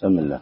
بسم الله.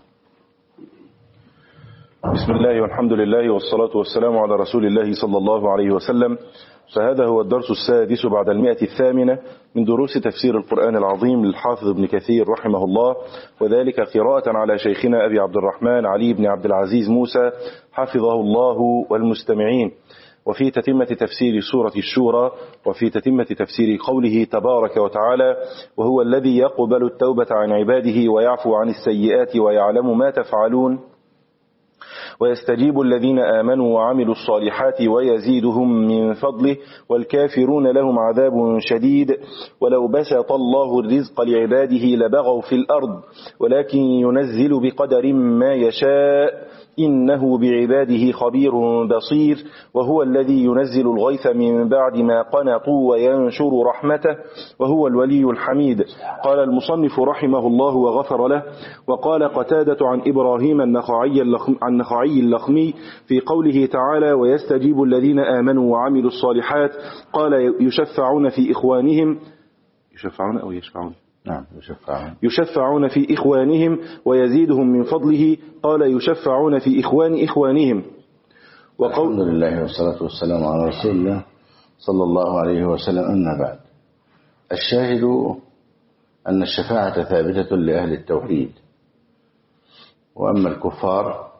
بسم الله والحمد لله والصلاة والسلام على رسول الله صلى الله عليه وسلم. فهذا هو الدرس السادس بعد 108 من دروس تفسير القرآن العظيم للحافظ ابن كثير رحمه الله، وذلك قراءة على شيخنا أبي عبد الرحمن علي بن عبد العزيز موسى حفظه الله والمستمعين، وفي تتمة تفسير سورة الشورى، وفي تتمة تفسير قوله تبارك وتعالى: وهو الذي يقبل التوبة عن عباده ويعفو عن السيئات ويعلم ما تفعلون ويستجيب الذين آمنوا وعملوا الصالحات ويزيدهم من فضله والكافرون لهم عذاب شديد ولو بسط الله الرزق لعباده لبغوا في الأرض ولكن ينزل بقدر ما يشاء إنه بعباده خبير بصير وهو الذي ينزل الغيث من بعد ما قنطوا وينشر رحمته وهو الولي الحميد. قال المصنف رحمه الله وغفر له: وقال قتادة عن إبراهيم النخعي اللخمي في قوله تعالى: ويستجيب الذين آمنوا وعملوا الصالحات، قال يشفعون في إخوانهم، يشفعون أو يشفعون؟ نعم، يشفعون في إخوانهم ويزيدهم من فضله، قال يشفعون في إخوانهم. الحمد لله والصلاة والسلام على رسول الله صلى الله عليه وسلم. أما بعد، الشاهد أن الشفاعة ثابتة لأهل التوحيد، وأما الكفار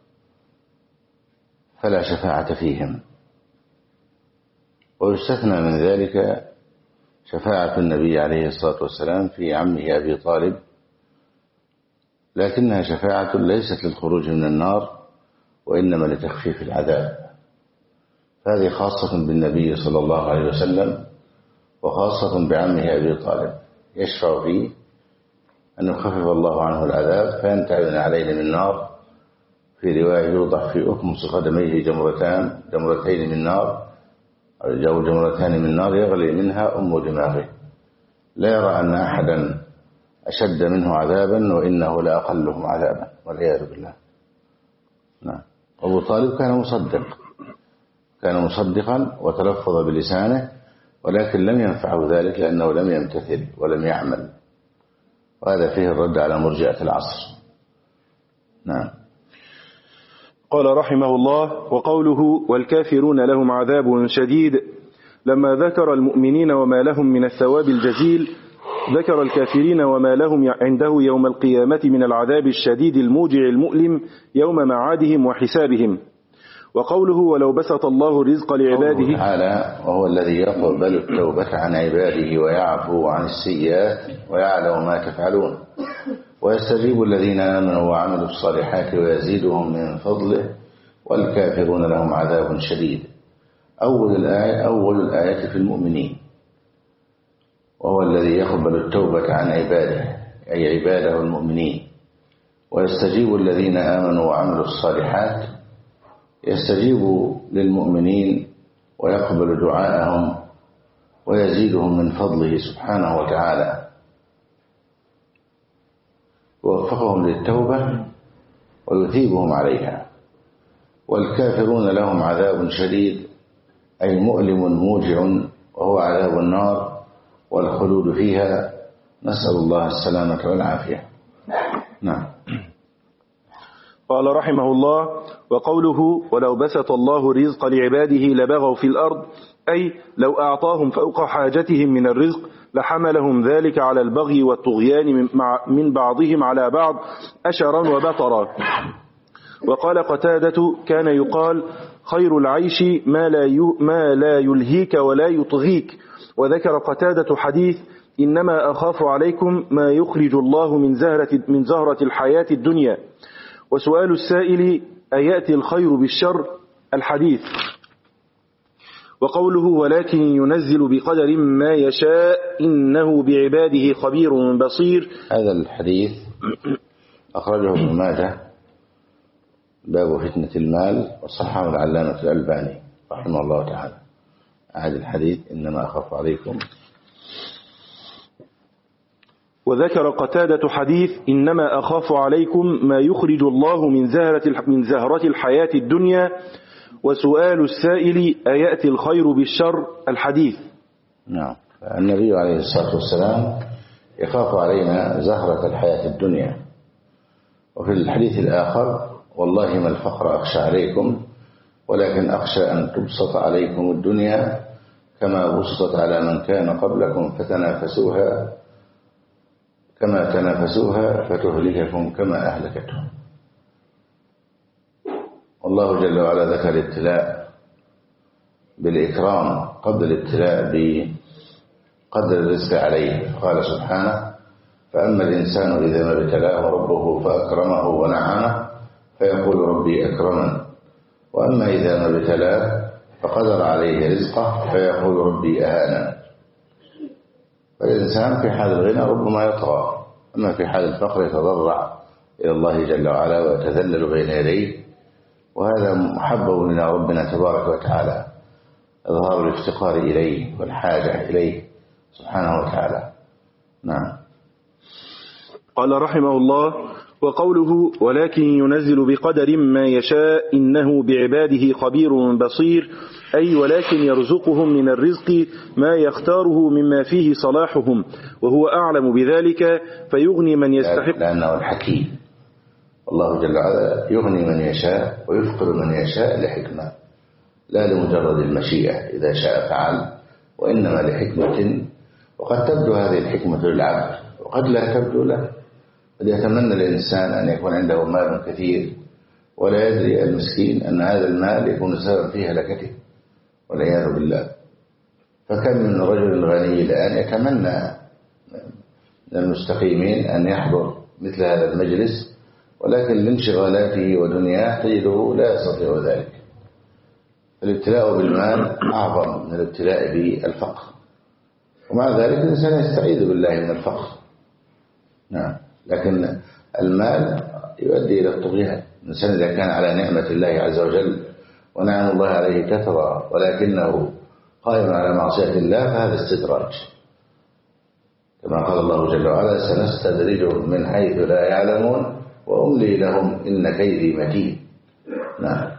فلا شفاعة فيهم، ويستثنى من ذلك شفاعة النبي عليه الصلاة والسلام في عمه أبي طالب، لكنها شفاعة ليست للخروج من النار وإنما لتخفيف العذاب، هذه خاصة بالنبي صلى الله عليه وسلم وخاصة بعمه أبي طالب، يشفع فيه أن يخفف الله عنه العذاب فينتهي عليه من النار. في رواية يوضع في أكمص قدميه جمرتين من نار أو جمرتان من نار يغلي منها دماغه، لا يرى أن أحدا أشد منه عذابا وإنه لأقلهم عذابا والعياذ بالله. نعم. أبو طالب كان مصدقا وتلفظ بلسانه، ولكن لم ينفعه ذلك لأنه لم يمتثل ولم يعمل، وهذا فيه الرد على مرجئة العصر. نعم. قال رحمه الله: وقوله والكافرون لهم عذاب شديد، لما ذكر المؤمنين وما لهم من الثواب الجزيل ذكر الكافرين وما لهم عنده يوم القيامة من العذاب الشديد الموجع المؤلم يوم معادهم وحسابهم. وقوله ولو بسط الله الرزق لعباده تعالى: وهو الذي يقبل التوبة عن عباده ويعفو عن السيئات ويعلم ما تفعلون ويستجيب الذين آمنوا وعملوا الصالحات ويزيدهم من فضله والكافرون لهم عذاب شديد. أول الآية في المؤمنين، وهو الذي يقبل التوبة عن عباده أي عباده المؤمنين، ويستجيب الذين آمنوا وعملوا الصالحات، يستجيب للمؤمنين ويقبل دعاءهم ويزيدهم من فضله سبحانه وتعالى، ووفقهم للتوبة ويثيبهم عليها. والكافرون لهم عذاب شديد أي مؤلم موجع، وهو عذاب النار والخلود فيها، نسأل الله السلامة والعافية. نعم. قال رحمه الله: وقوله ولو بسط الله الرزق لعباده لبغوا في الأرض، أي لو أعطاهم فوق حاجتهم من الرزق لحملهم ذلك على البغي والطغيان من بعضهم على بعض أشرا وبطرا. وقال قتادة: كان يقال خير العيش ما لا يلهيك ولا يطغيك. وذكر قتادة حديث: إنما أخاف عليكم ما يخرج الله من زهرة الحياة الدنيا. وسؤال السائل: أيأتي الخير بالشر؟ الحديث. وقوله ولكن ينزل بقدر ما يشاء إنه بعباده خبير بصير، هذا الحديث أخرجه ابن ماجه باب فتنة المال، وصححه العلامة الألباني رحمه الله تعالى. هذا الحديث إنما أخاف عليكم. وذكر قتادة حديث إنما أخاف عليكم ما يخرج الله من زهرة الحياة الدنيا. وسؤال السائل: أيأتي الخير بالشر؟ الحديث. نعم. النبي عليه الصلاة والسلام يخاف علينا زهرة الحياة الدنيا، وفي الحديث الآخر والله ما الفقر أخشى عليكم ولكن أخشى أن تبسط عليكم الدنيا كما بسطت على من كان قبلكم فتنافسوها كما تنافسوها فتهلككم كما أهلكتهم. والله جل وعلا ذكر الابتلاء بالإكرام قبل الابتلاء بقدر الرزق عليه. قال سبحانه فأما الإنسان إذا ما ابتلاه ربه فأكرمه ونعمه فيقول ربي أكرمن وأما إذا ما ابتلاه فقدر عليه رزقه فيقول ربي أهانن. فالإنسان في حال الغنى ربما يطغى، أما في حال الفقر يتضرع إلى الله جل وعلا ويتذلل بين يديه، وهذا محبب إلى ربنا تبارك وتعالى، إظهار الافتقار إليه والحاجة إليه سبحانه وتعالى. نعم. قال رحمه الله: وقوله ولكن ينزل بقدر ما يشاء إنه بعباده خبير بصير، أي ولكن يرزقهم من الرزق ما يختاره مما فيه صلاحهم وهو أعلم بذلك فيغني من يستحق، لأنه الحكيم. الله جل وعلا يغني من يشاء ويفقر من يشاء لحكمة، لا لمجرد المشيئة إذا شاء فعل، وإنما لحكمة، وقد تبدو هذه الحكمة للعبد وقد لا تبدو له. قد يتمنى الإنسان أن يكون عنده مال كثير ولا يدري المسكين أن هذا المال يكون سببا في هلكته والعياذ بالله. فكم من رجل غني الآن يتمنى من المستقيمين أن يحضر مثل هذا المجلس، ولكن لانشغالاته ودنياه تجده لا يستطيع ذلك. الابتلاء بالمال أعظم من الابتلاء بالفقر، ومع ذلك الإنسان يستعيذ بالله من الفقر. نعم. لكن المال يؤدي إلى الطغيان. الإنسان إذا كان على نعمة الله عز وجل ونعم الله عليه كثرة ولكنه قائم على معصية الله فهذا استدراج، كما قال الله جل وعلا سنستدرجهم من حيث لا يعلمون وأملي لهم إن كيدي متين. نعم.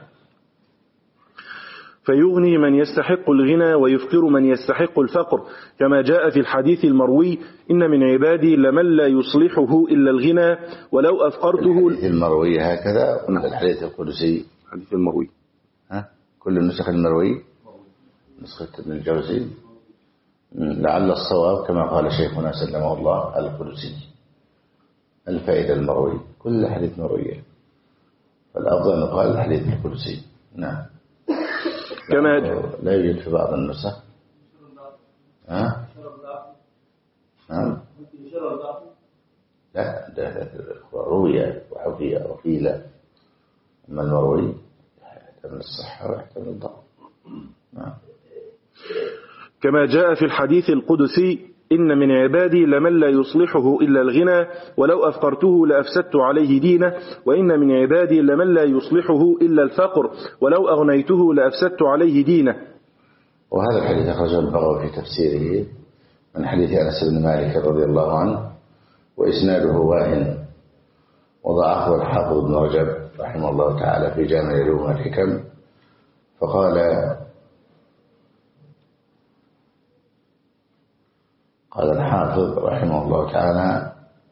فيغني من يستحق الغنى ويفقر من يستحق الفقر، كما جاء في الحديث المروي إن من عبادي لمن لا يصلحه إلا الغنى ولو أفقرته. الحديث المروي هكذا ولا الحديث القدسي؟ الحديث المروي. كل النسخ المروي، نسخة ابن الجوزي لعل الصواب كما قال شيخنا سلمه الله القدسي، الفائدة المروي، كل حديث مروي، فالأفضل أن يقال الحديث القدسي. نعم. كما لا يوجد في بعض النسخ. نعم. لا، ده روي وحكي وقيل، أما المروي يحتمل الصحة ويحتمل الضعف. نعم. كما جاء في الحديث القدسي إن من عبادي لمن لا يصلحه إلا الغنى ولو أفقرته لأفسدت عليه دينه، وإن من عبادي لمن لا يصلحه إلا الفقر ولو أغنيته لأفسدت عليه دينه. وهذا الحديث أخرجه البغوي في تفسيره من حديث أنس بن مالك رضي الله عنه، وإسناده واهن، وضعفه الحافظ ابن رجب رحمه الله تعالى في جامع العلوم والحكم، فقال الحافظ رحمه الله تعالى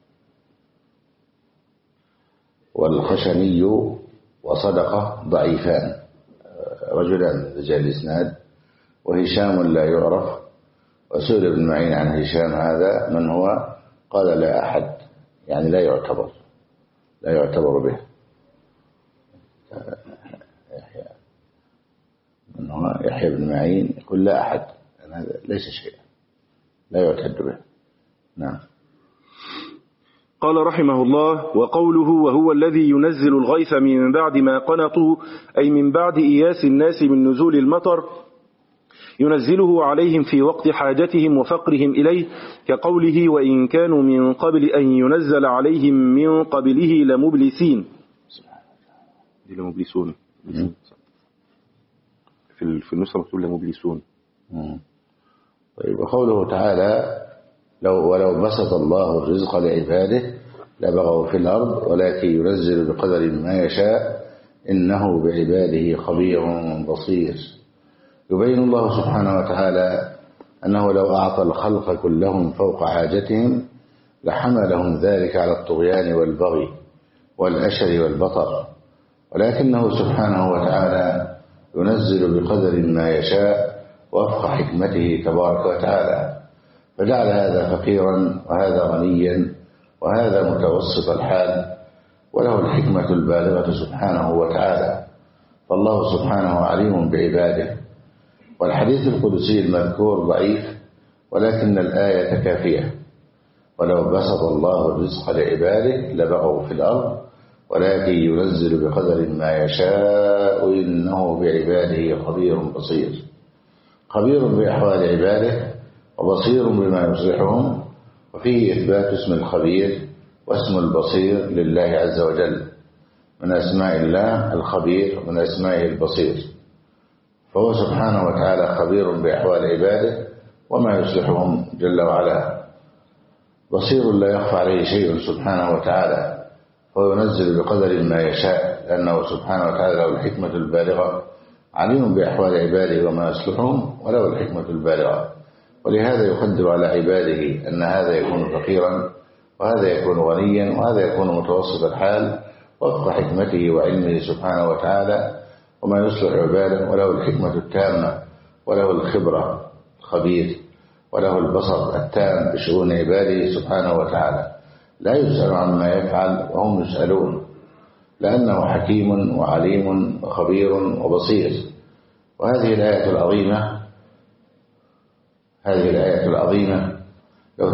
والخشني وصدقة ضعيفان، رجلان من رجال الإسناد، وهشام لا يعرف. وسئل ابن معين عن هشام هذا من هو؟ قال لا أحد، يعني لا يعتبر به. من هو يحيى بن معين يقول لا أحد، هذا ليس شيئا لا يعتد به. نعم. قال رحمه الله: وقوله وهو الذي ينزل الغيث من بعد ما قنطوا، أي من بعد إياس الناس من نزول المطر، ينزله عليهم في وقت حاجتهم وفقرهم إليه، كقوله وإن كانوا من قبل أن ينزل عليهم من قبله لمبلسين. لمبلسون في النسخة مكتوب لمبلسون. طيب. وقوله تعالى ولو بسط الله الرزق لعباده لبغوا في الأرض ولكن ينزل بقدر ما يشاء إنه بعباده خبير بصير. يبين الله سبحانه وتعالى أنه لو أعطى الخلق كلهم فوق حاجتهم لحملهم ذلك على الطغيان والبغي والأشر والبطر، ولكنه سبحانه وتعالى ينزل بقدر ما يشاء وفق حكمته تبارك وتعالى، فجعل هذا فقيرا وهذا غنيا وهذا متوسط الحال، وله الحكمة البالغة سبحانه وتعالى، فالله سبحانه عليم بعباده. والحديث القدسي المذكور ضعيف، ولكن الآية كافية: ولو بسط الله الرزق لعباده لبغوا في الأرض ولكن ينزل بقدر ما يشاء إنه بعباده خبير بصير. خبير بأحوال عباده وبصير بما يصلحهم، وفيه إثبات اسم الخبير واسم البصير لله عز وجل، من أسماء الله الخبير ومن أسمائه البصير، فهو سبحانه وتعالى خبير بأحوال عباده وما يصلحهم جل وعلا، بصير لا يخفى عليه شيء سبحانه وتعالى، وينزل بقدر ما يشاء، لأنه سبحانه وتعالى له الحكمة البالغة، عليم بأحوال عباده وما يصلحهم وله الحكمة البالغة. ولهذا يقدر على عباده أن هذا يكون فقيرا وهذا يكون غنيا وهذا يكون متوسط الحال وفق حكمته وعلمه سبحانه وتعالى وما يصلح عباده، وله الحكمة التامة وله الخبرة الخبير وله البصر التام بشؤون عباده سبحانه وتعالى، لا يسأل عما يفعل وهم يسألون، لأنه حكيم وعليم وخبير وبصير. وهذه الآية العظيمة لو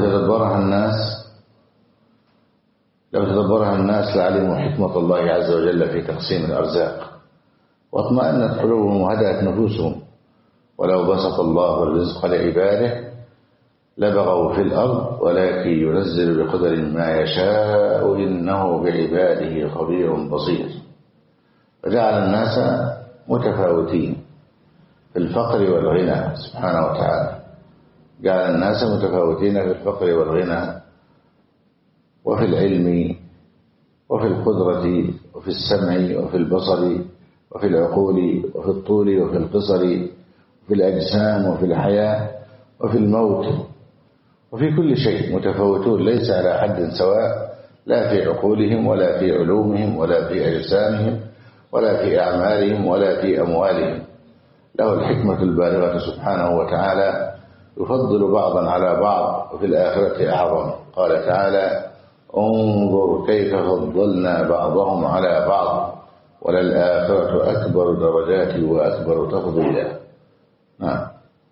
تدبرها الناس لعلموا حكمة الله عز وجل في تقسيم الأرزاق، واطمأنت قلوبهم وهدأت نفوسهم. ولو بسط الله الرزق لعباده لبغوا في الأرض ولكن ينزل بقدر ما يشاء إنه بعباده خبير بصير. فجعل الناس متفاوتين في الفقر والغنى سبحانه وتعالى، جعل الناس متفاوتين في الفقر والغنى وفي العلم وفي القدرة وفي السمع وفي البصر وفي العقول وفي الطول وفي القصر وفي الأجسام وفي الحياة وفي الموت وفي كل شيء متفاوتون، ليس على حد سواء، لا في عقولهم ولا في علومهم ولا في أجسامهم ولا في أعمالهم ولا في أموالهم. له الحكمة البالغة سبحانه وتعالى، يفضل بعضا على بعض وفي الآخرة أعظم. قال تعالى: انظر كيف فضلنا بعضهم على بعض وللآخرة أكبر درجات وأكبر تفضيلا. نعم.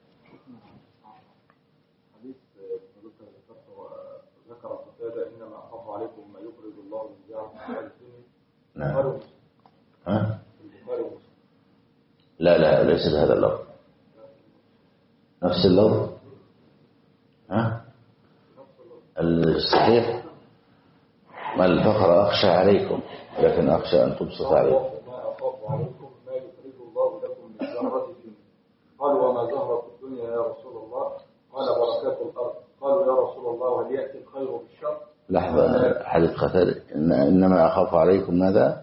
ذكر قتادة: إنما أخاف عليكم ما يخرج الله من جهة الدنيا. نعم. لا ليس بهذا اللفظ، نفس اللفظ. الصحيح: ما الفقر أخشى عليكم لكن أخشى أن تبسط عليكم. ما أخاف عليكم ما يخرج الله لكم من زهرة الدنيا. قالوا: وما زهرة الدنيا يا رسول الله؟ قال: بركات الأرض. قالوا: يا رسول الله هل يأتي الخير بالشر؟ لحظة، حديث قتادة: إنما أخاف عليكم ماذا؟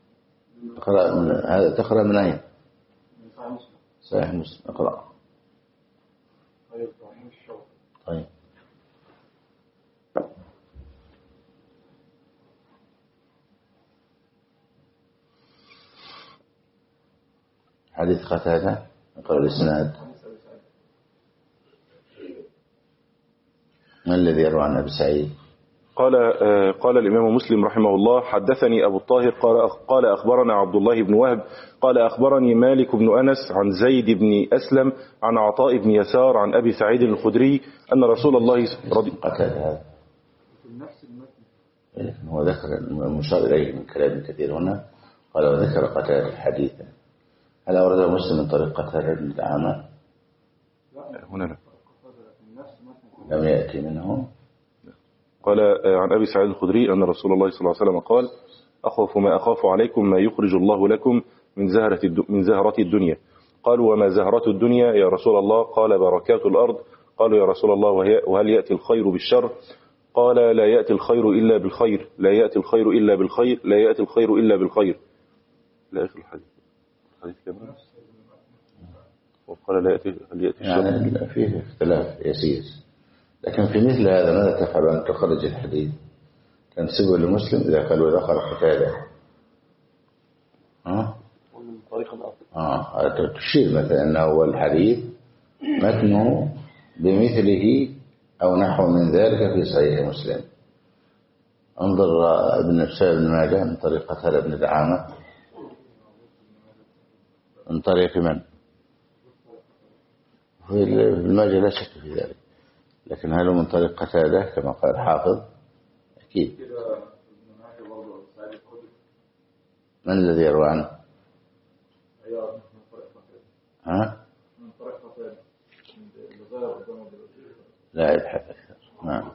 تقرأ من أين؟ صحيح مسلم. اقرأ. طيب. حديث قتادة، اقرأ الإسناد. ما الذي يروى عن أبي سعيد؟ قال الإمام مسلم رحمه الله: حدثني أبو الطاهر قال أخبرنا عبد الله بن وهب قال أخبرني مالك بن أنس عن زيد بن أسلم عن عطاء بن يسار عن أبي سعيد الخدري أن رسول الله قتادة هذا هو ذكر المشار إليه من كلام كثير هنا، قال وذكر قتادة حديثا. هل أورد مسلم من طريق قتادة بن دعامة؟ هنا لا، لم يأتي منه. قال عن أبي سعيد الخدري أن رسول الله صلى الله عليه وسلم قال: أخاف ما أخاف عليكم ما يخرج الله لكم من زهرة الدنيا. قالوا: وما زهرة الدنيا يا رسول الله؟ قال: بركات الأرض. قالوا: يا رسول الله وهل يأتي الخير بالشر؟ قال: لا يأتي الخير إلا بالخير، لا يأتي الخير إلا بالخير، لا يأتي الخير إلا بالخير. لا آخر الحديث كمان. وقال: لا يأتي الشر. يعني فيه اختلاف يسير، لكن في مثل هذا ماذا تفعل أن تخرج الحديث؟ تنسبه لمسلم إذا قال وإذا قال قتادة من طريق الأرض تشير مثلا أنه هو الحديث متنه بمثله أو نحو من ذلك في صحيح مسلم. انظر ابن ماجه من طريق قتادة بن دعامة من طريق من؟ في الماجه لا شك في ذلك، لكن هل من طريق قتادة كما قال الحافظ؟ أكيد. من الذي يروى عنه؟ لا يبحث أكثر. نعم.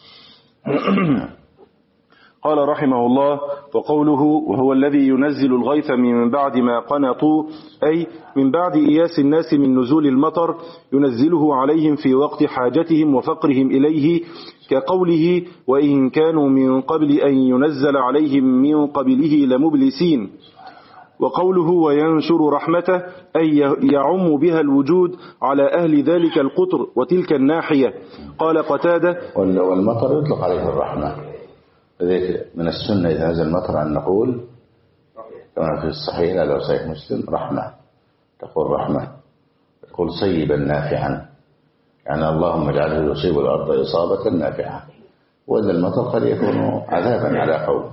قال رحمه الله: وقوله وهو الذي ينزل الغيث من بعد ما قنطوا، أي من بعد إياس الناس من نزول المطر ينزله عليهم في وقت حاجتهم وفقرهم إليه، كقوله: وإن كانوا من قبل أن ينزل عليهم من قبله لمبلسين. وقوله وينشر رحمته، أي يعم بها الوجود على أهل ذلك القطر وتلك الناحية. قال قتادة: والمطر يطلق عليه الرحمة، من السنة إذا نزل المطر أن نقول كما في الصحيح لا لو صحيح مسلم رحمة، تقول رحمة، تقول صيبا نافعا، يعني اللهم اجعله يصيب الأرض إصابة نافعة. وإذا المطر قد يكون عذابا على قوم،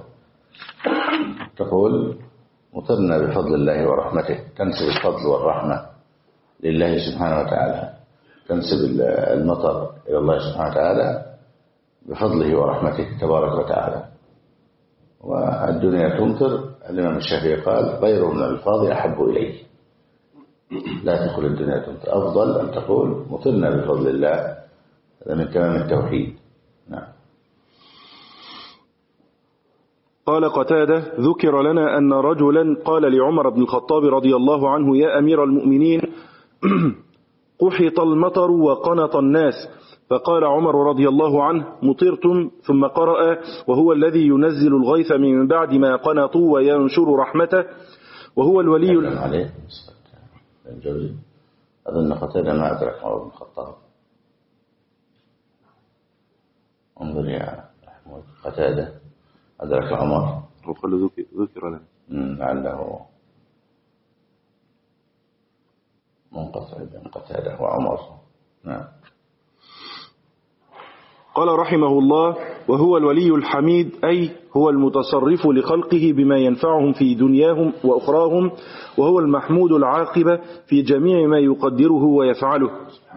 تقول مطرنا بفضل الله ورحمته، تنسب الفضل والرحمة لله سبحانه وتعالى، تنسب المطر إلى الله سبحانه وتعالى بفضله ورحمته تبارك وتعالى. والدنيا تمطر، الإمام الشافعي قال غير من الألفاظ أحب إليه، لا تقول الدنيا تمطر، أفضل أن تقول مطرنا بفضل الله، هذا من تمام التوحيد. نعم. قال قتادة: ذكر لنا أن رجلا قال لعمر بن الخطاب رضي الله عنه: يا أمير المؤمنين، قحط المطر وقنط الناس. فقال عمر رضي الله عنه: مطرتم. ثم قرأ: وهو الذي ينزل الغيث من بعد ما قنطوا وينشر رحمته وهو الولي عليه الجوزي. أظن قتادة ما أدرك عمر بن الخطاب. انظر يا محمود، قتادة أدرك عمر، وقال ذكر لنا لعله منقطع بين قتادة وعمر. نعم. قال رحمه الله: وهو الولي الحميد، أي هو المتصرف لخلقه بما ينفعهم في دنياهم وأخراهم، وهو المحمود العاقبة في جميع ما يقدره ويفعله.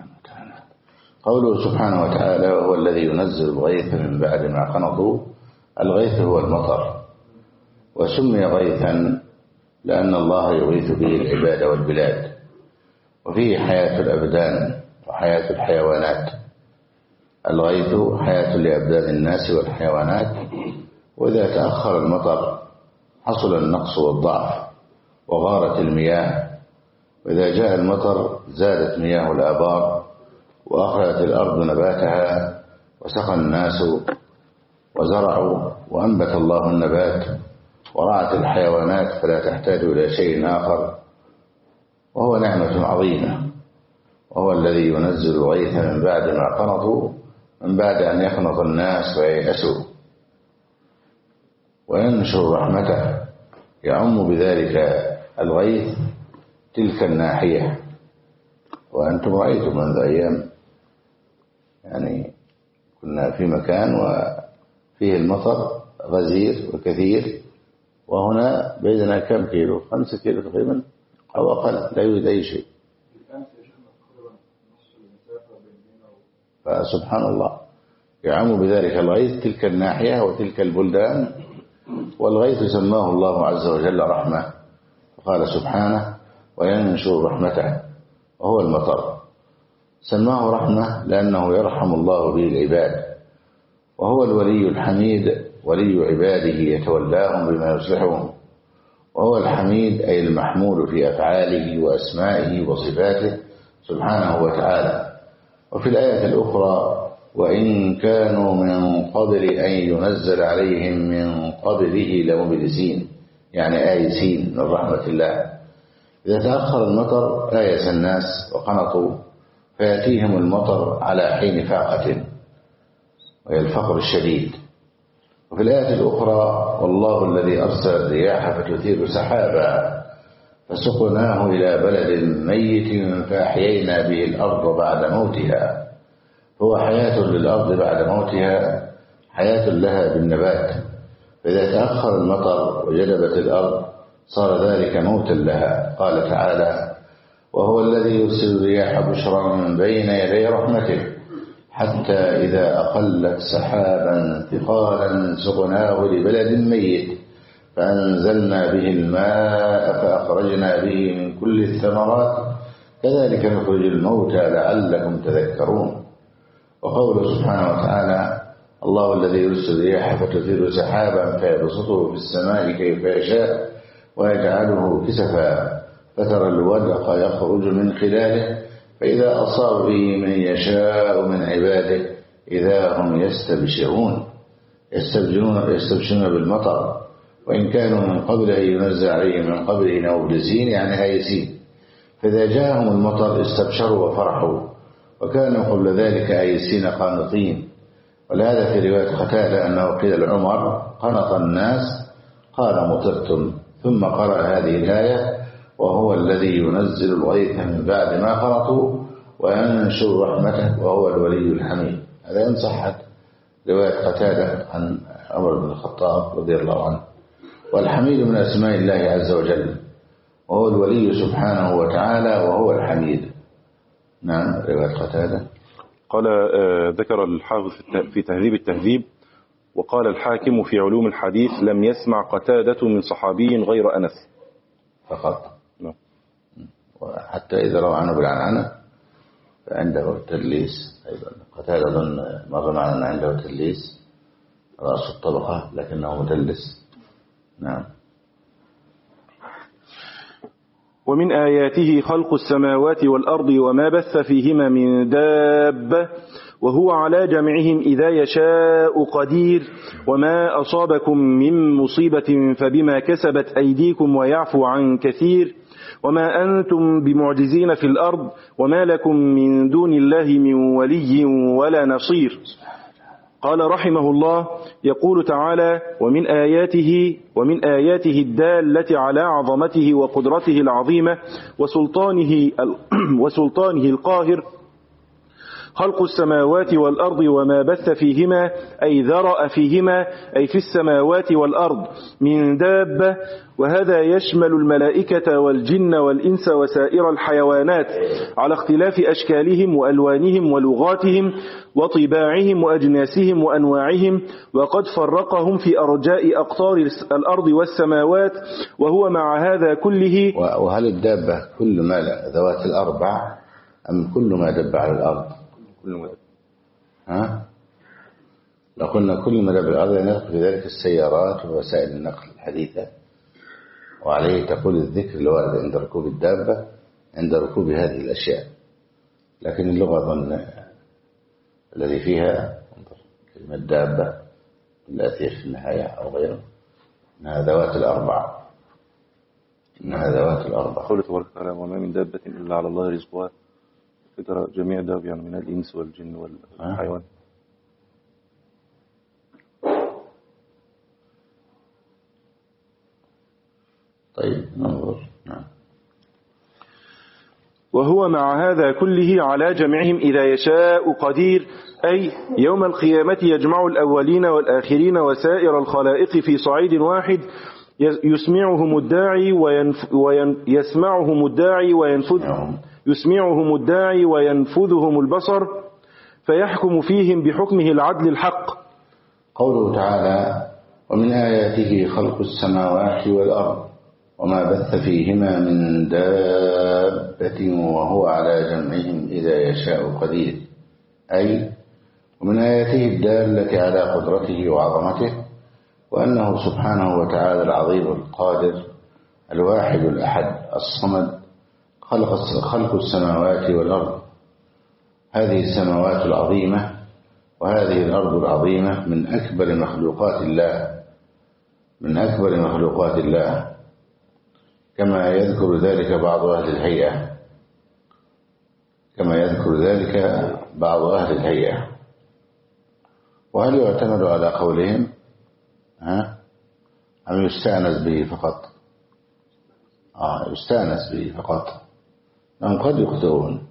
قوله سبحانه وتعالى: وهو الذي ينزل الغيث من بعد ما قنطوا، الغيث هو المطر، وسمي غيثا لأن الله يغيث به العباد والبلاد، وفيه حياة الأبدان وحياة الحيوانات. الغيث حياة لأبدان الناس والحيوانات، وإذا تأخر المطر حصل النقص والضعف وغارت المياه، وإذا جاء المطر زادت مياه الآبار وأخرجت الأرض نباتها وسقى الناس وزرعوا وأنبت الله النبات ورعت الحيوانات فلا تحتاج إلى شيء آخر، وهو نعمة عظيمة. وهو الذي ينزل الغيث من بعد ما قنطوا، من بعد أن يقنط الناس وييأسوا، وينشر رحمته، يعم بذلك الغيث تلك الناحية. وأنتم رأيتم منذ أيام يعني كنا في مكان وفيه المطر غزير وكثير، وهنا بيننا كم كيلو؟ 5 كيلو تقريبا أو أقل، لا يوجد أي شيء. فسبحان الله يعم بذلك الغيث تلك الناحية وتلك البلدان. والغيث سماه الله عز وجل رحمة، فقال سبحانه: وينشر رحمته، وهو المطر. سماه رحمة لأنه يرحم الله به العباد، وهو الولي الحميد، ولي عباده يتولاهم بما يصلحهم. وهو الحميد أي المحمود في أفعاله وأسمائه وصفاته سبحانه وتعالى. وفي الآية الأخرى: وإن كانوا من قبل أن ينزل عليهم من قبله لمبلسين، يعني آيسين من رحمة الله. إذا تأخر المطر آيس الناس وقنطوا، فيأتيهم المطر على حين فاقة، وهي الفقر الشديد، وفي الآية الأخرى والله الذي أرسل الرياح فتثير سحابا فسقناه إلى بلد ميت فأحيينا به الأرض بعد موتها. هو حياة للأرض بعد موتها، حياة لها بالنبات، فإذا تأخر المطر وجلبت الأرض صار ذلك موتا لها. قال تعالى وهو الذي يرسل الرياح بشرا من بين يدي رحمته حتى إذا أقلت سحابا ثقالا سقناه لبلد ميت فأنزلنا به الماء فأخرجنا به من كل الثمرات كذلك نخرج الموتى لعلكم تذكرون. وقوله سبحانه وتعالى الله الذي يرسل الرياح فتثير سحابا فيبسطه في السماء كيف يشاء ويجعله كسفا فترى الودق يخرج من خلاله فإذا أصاب به من يشاء من عباده إذا هم يستبشرون بالمطر وإن كانوا من قبل أن ينزل عليهم من قبله نوبلزين يعني هايسين. فإذا جاءهم المطر استبشروا وفرحوا وكانوا قبل ذلك آيسين قانطين. ولهذا في رواية قتادة أنه قيل لعمر قنط الناس قال مطرتم، ثم قرأ هذه الآية وهو الذي ينزل الغيث من بعد ما قنطوا وينشر رحمته وهو الولي الحميد. هذا إن صحت رواية قتادة عن عمر بن الخطاب رضي الله عنه. والحميد من أسماء الله عز وجل وهو الولي سبحانه وتعالى وهو الحميد. نعم رواية قتادة. قال ذكر الحافظ في تهذيب التهذيب وقال الحاكم في علوم الحديث لم يسمع قتادة من صحابي غير أنس فقط. وحتى إذا روى عنه بالعنعنة فعنده التدليس أيضا. قتادة مر معنا عنده تدليس رأس الطبقة لكنه مدلس. نعم. ومن آياته خلق السماوات والأرض وما بث فيهما من دابة وهو على جمعهم إذا يشاء قدير وما أصابكم من مصيبة فبما كسبت أيديكم ويعفو عن كثير وما أنتم بمعجزين في الأرض وما لكم من دون الله من ولي ولا نصير. قال رحمه الله يقول تعالى ومن آياته الدالة على عظمته وقدرته العظيمة وسلطانه القاهر خلق السماوات والأرض وما بث فيهما أي ذرأ فيهما أي في السماوات والأرض من دابة، وهذا يشمل الملائكة والجن والإنس وسائر الحيوانات على اختلاف أشكالهم وألوانهم ولغاتهم وطباعهم وأجناسهم وأنواعهم، وقد فرقهم في أرجاء أقطار الأرض والسماوات. وهو مع هذا كله. وهل الدابة كل ما ذوات الأربع أم كل ما دب على الأرض؟ كل ما دب. لو قلنا كل ما دب على الأرض يدخل في ذلك السيارات ووسائل النقل الحديثة، وعليه تقول الذكر الوارد عند ركوب الدابة عند ركوب هذه الأشياء. لكن اللغة الذي فيها كلمة دابة التي في النهاية أو غيره إنها ذوات الأربع. قوله تبارك وتعالى وما من دابة إلا على الله رزقها، فكرة جميع داب يعني من الإنس والجن والحيوان. طيب ننظر. نعم. وهو مع هذا كله على جمعهم إذا يشاء قدير، أي يوم القيامة يجمع الأولين والآخرين وسائر الخلائق في صعيد واحد يسمعهم الداعي وينفذهم البصر فيحكم فيهم بحكمه العدل الحق. قوله تعالى ومن آياته خلق السماوات والأرض وما بث فيهما من دابة وهو على جمعهم إذا يشاء قدير، أي ومن آياته الدالة على قدرته وعظمته وأنه سبحانه وتعالى العظيم القادر الواحد الأحد الصمد خلق السماوات والأرض. هذه السماوات العظيمة وهذه الأرض العظيمة من أكبر مخلوقات الله كما يذكر ذلك بعض أهل الهيئة. وهل يعتمد على قولهم أم يستأنس به فقط؟ يستأنس به فقط. هم قد يخطئون،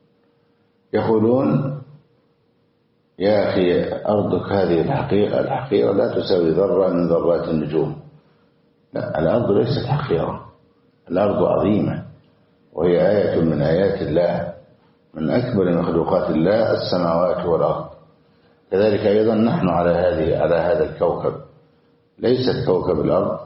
يقولون يا أخي أرضك هذه الحقيرة لا تساوي ذرة من ذرات النجوم. لا، الأرض ليست حقيرة، الأرض عظيمة، وهي آية من آيات الله، من أكبر مخلوقات الله السماوات والأرض. كذلك أيضا نحن على هذا الكوكب، ليست كوكب الأرض.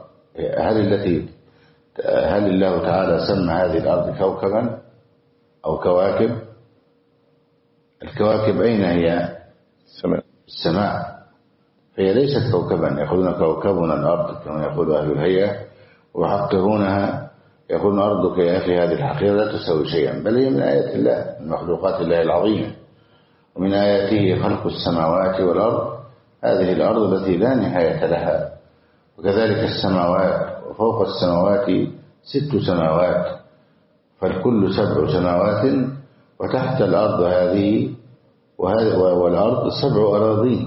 هل الله تعالى سمى هذه الأرض كوكبا أو كواكب؟ الكواكب أين هي؟ السماء. فهي ليست كوكبا. يقولون كوكبنا الأرض كما يقول أهل الهيئة، ويحقرونها، يقولون أرضك يا أخي هذه الحقيرة لا تسوي شيئا، بل هي من آيات الله، من مخلوقات الله العظيمة. ومن آياته خلق السماوات والأرض، هذه الأرض التي لا نهاية لها، وكذلك السماوات، وفوق السماوات 6 سماوات، فالكل 7 سماوات، وتحت الأرض هذه والأرض 7 أراضين،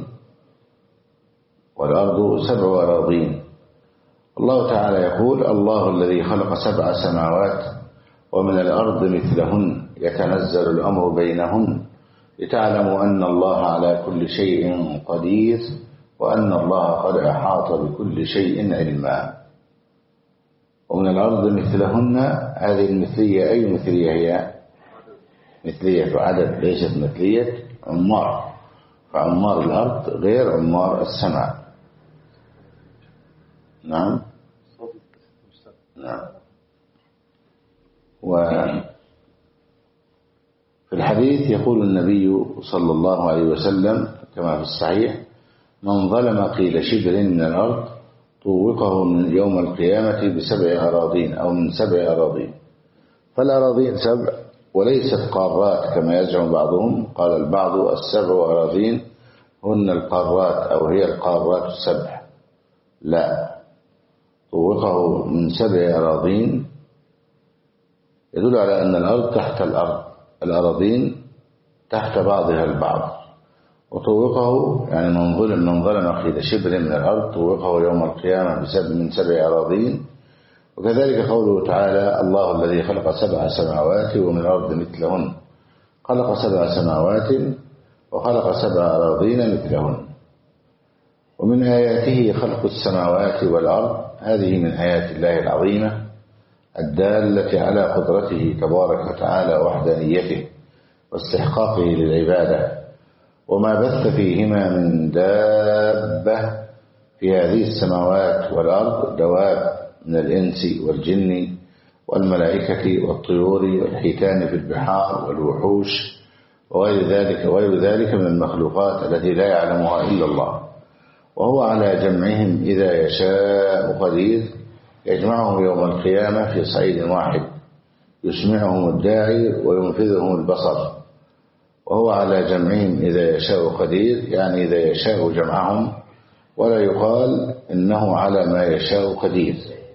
والأرض 7 أراضين. الله تعالى يقول الله الذي خلق 7 سماوات ومن الأرض مثلهن يتنزل الأمر بينهن لتعلموا أن الله على كل شيء قدير وأن الله قد أحاط بكل شيء علما. ومن الأرض مثلهن، هذه المثلية أي مثلية هي؟ مثلية عدد، ليست مثلية عمار، فعمار الأرض غير عمار السماء. نعم. وفي الحديث يقول النبي صلى الله عليه وسلم كما في الصحيح: من ظلم قيل شبر من الأرض طوقه من يوم القيامة ب7 أراضين أو من 7 أراضين. فالأراضين 7 وليست قارات كما يزعم بعضهم. قال البعض 7 أراضين هن القارات أو هي القارات 7. لا، طوقه من 7 أراضين يدل على أن الأرض تحت الأرض، الأراضين تحت بعضها البعض. وطوقه يعني من ظلم قيل شبر من الأرض طوقه يوم القيامة من 7 أراضين. وكذلك قوله تعالى: الله الذي خلق 7 سماوات ومن الأرض مثلهن. خلق 7 سماوات وخلق 7 أراضين مثلهن. ومن آياته خلق السماوات والأرض، هذه من آيات الله العظيمة الدالة على قدرته تبارك وتعالى ووحدانيته واستحقاقه للعبادة، وما بث فيهما من دابة في هذه السماوات والأرض، دواب من الإنس والجن والملائكة والطيور والحيتان في البحار والوحوش وغير ذلك من المخلوقات التي لا يعلمها إلا الله. وهو على جمعهم إذا يشاء قدير، يجمعهم يوم القيامة في صعيد واحد، يسمعهم الداعي وينفذهم البصر. وهو على جمعهم إذا يشاء قدير، يعني إذا يشاء جمعهم، ولا يقال إنه على ما يشاء قدير.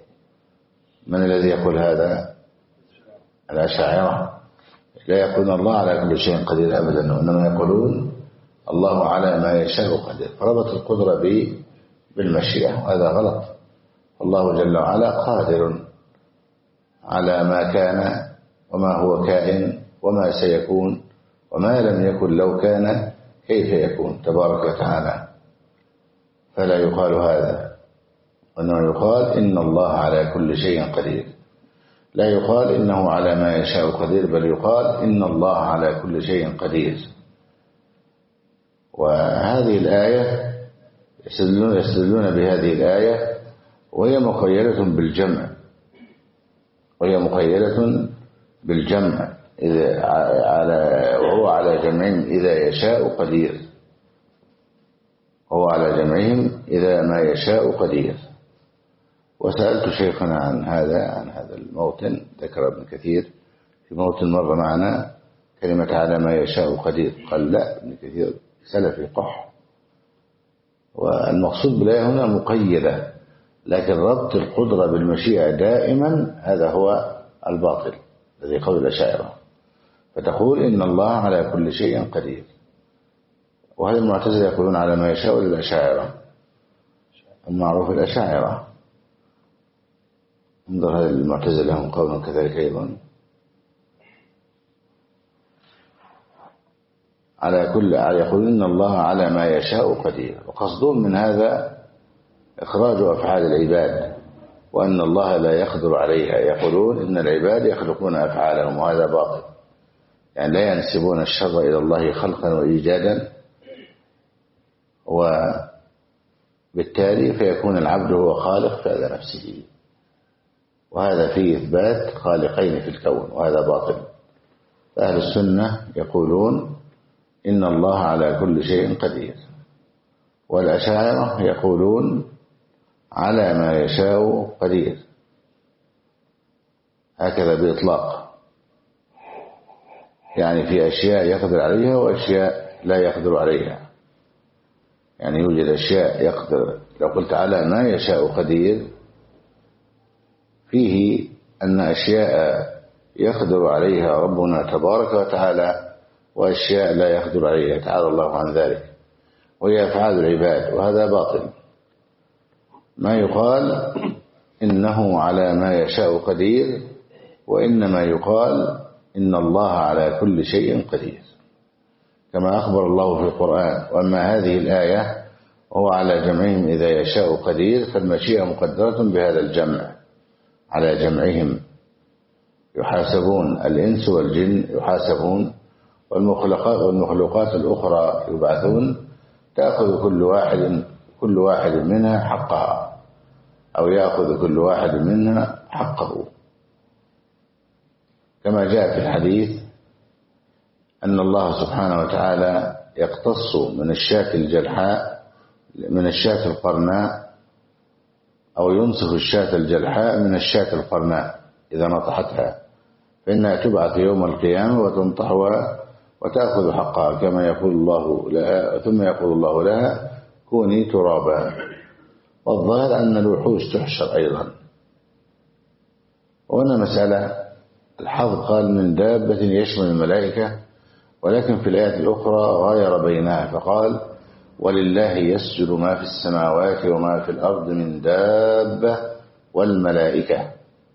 من الذي يقول هذا؟ الأشاعرة. لا يقولون الله على كل شيء قدير أبدا، وإنما يقولون الله على ما يشاء قدير، فربط القدرة بالمشيئة، وهذا غلط. الله جل وعلا قادر على ما كان وما هو كائن وما سيكون، وما لم يكن لو كان كيف يكون تبارك وتعالى. فلا يقال هذا، وإنما يقال إن الله على كل شيء قدير. لا يقال إنه على ما يشاء قدير، بل يقال إن الله على كل شيء قدير. وهذه الآية يستدلون بهذه الآية، وهي مقيدة بالجمع، وهو على جمعهم إذا يشاء قدير. وهو على جمعهم إذا ما يشاء قدير. وسألت شيخنا عن هذا الموطن، ذكر ابن كثير في موطن مر معنا كلمة على ما يشاء قدير، قال لا، ابن كثير سلفي قح، والمقصود بالآية هنا مقيدة، لكن ربط القدرة بالمشيئة دائما هذا هو الباطل الذي قول الأشاعرة، فتقول إن الله على كل شيء قدير. وهذا المعتزلة يقولون على ما يشاء للأشاعرة، المعروف الأشاعرة، انظر هذا المعتزلة لهم قول كذلك أيضا. يقول إن الله على ما يشاء قدير، وقصدهم من هذا إخراج أفعال العباد وأن الله لا يقدر عليها. يقولون إن العباد يخلقون أفعالهم، وهذا باطل، يعني لا ينسبون الشر إلى الله خلقا وإيجادا، وبالتالي فيكون العبد هو خالق فعل نفسه، وهذا فيه إثبات خالقين في الكون، وهذا باطل. فأهل السنة يقولون إن الله على كل شيء قدير، والأشاعرة يقولون على ما يشاء قدير، هكذا بإطلاق، يعني في أشياء يقدر عليها وأشياء لا يقدر عليها. يعني يوجد أشياء يقدر، لو قلت على ما يشاء قدير فيه أن أشياء يقدر عليها ربنا تبارك وتعالى وأشياء لا يقدر عليها تعالى الله عن ذلك، وهي أفعال العباد، وهذا باطل. ما يقال إنه على ما يشاء قدير، وإنما يقال إن الله على كل شيء قدير، كما أخبر الله في القرآن. وأما هذه الآية وهو على جمعهم إذا يشاء قدير، فالمشيئة مقدرة بهذا الجمع على جمعهم، يحاسبون الإنس والجن يحاسبون، والمخلوقات الأخرى يبعثون، تأخذ كل واحد منها حقها، أو يأخذ كل واحد منها حقه، كما جاء في الحديث أن الله سبحانه وتعالى يقتص من الشاة الجلحاء من الشاة القرناء، أو ينصف الشاة الجلحاء من الشاة القرناء إذا نطحتها، فإنها تبعث يوم القيامة وتنطح وتأخذ حقها، كما يقول الله لها، ثم يقول الله لها كوني ترابا. والظاهر أن الوحوش تحشر أيضا. وهنا مسألة الحظ قال من دابة يشمل الملائكة، ولكن في الآيات الأخرى غاير بينها فقال ولله يسجد ما في السماوات وما في الأرض من دابة والملائكة.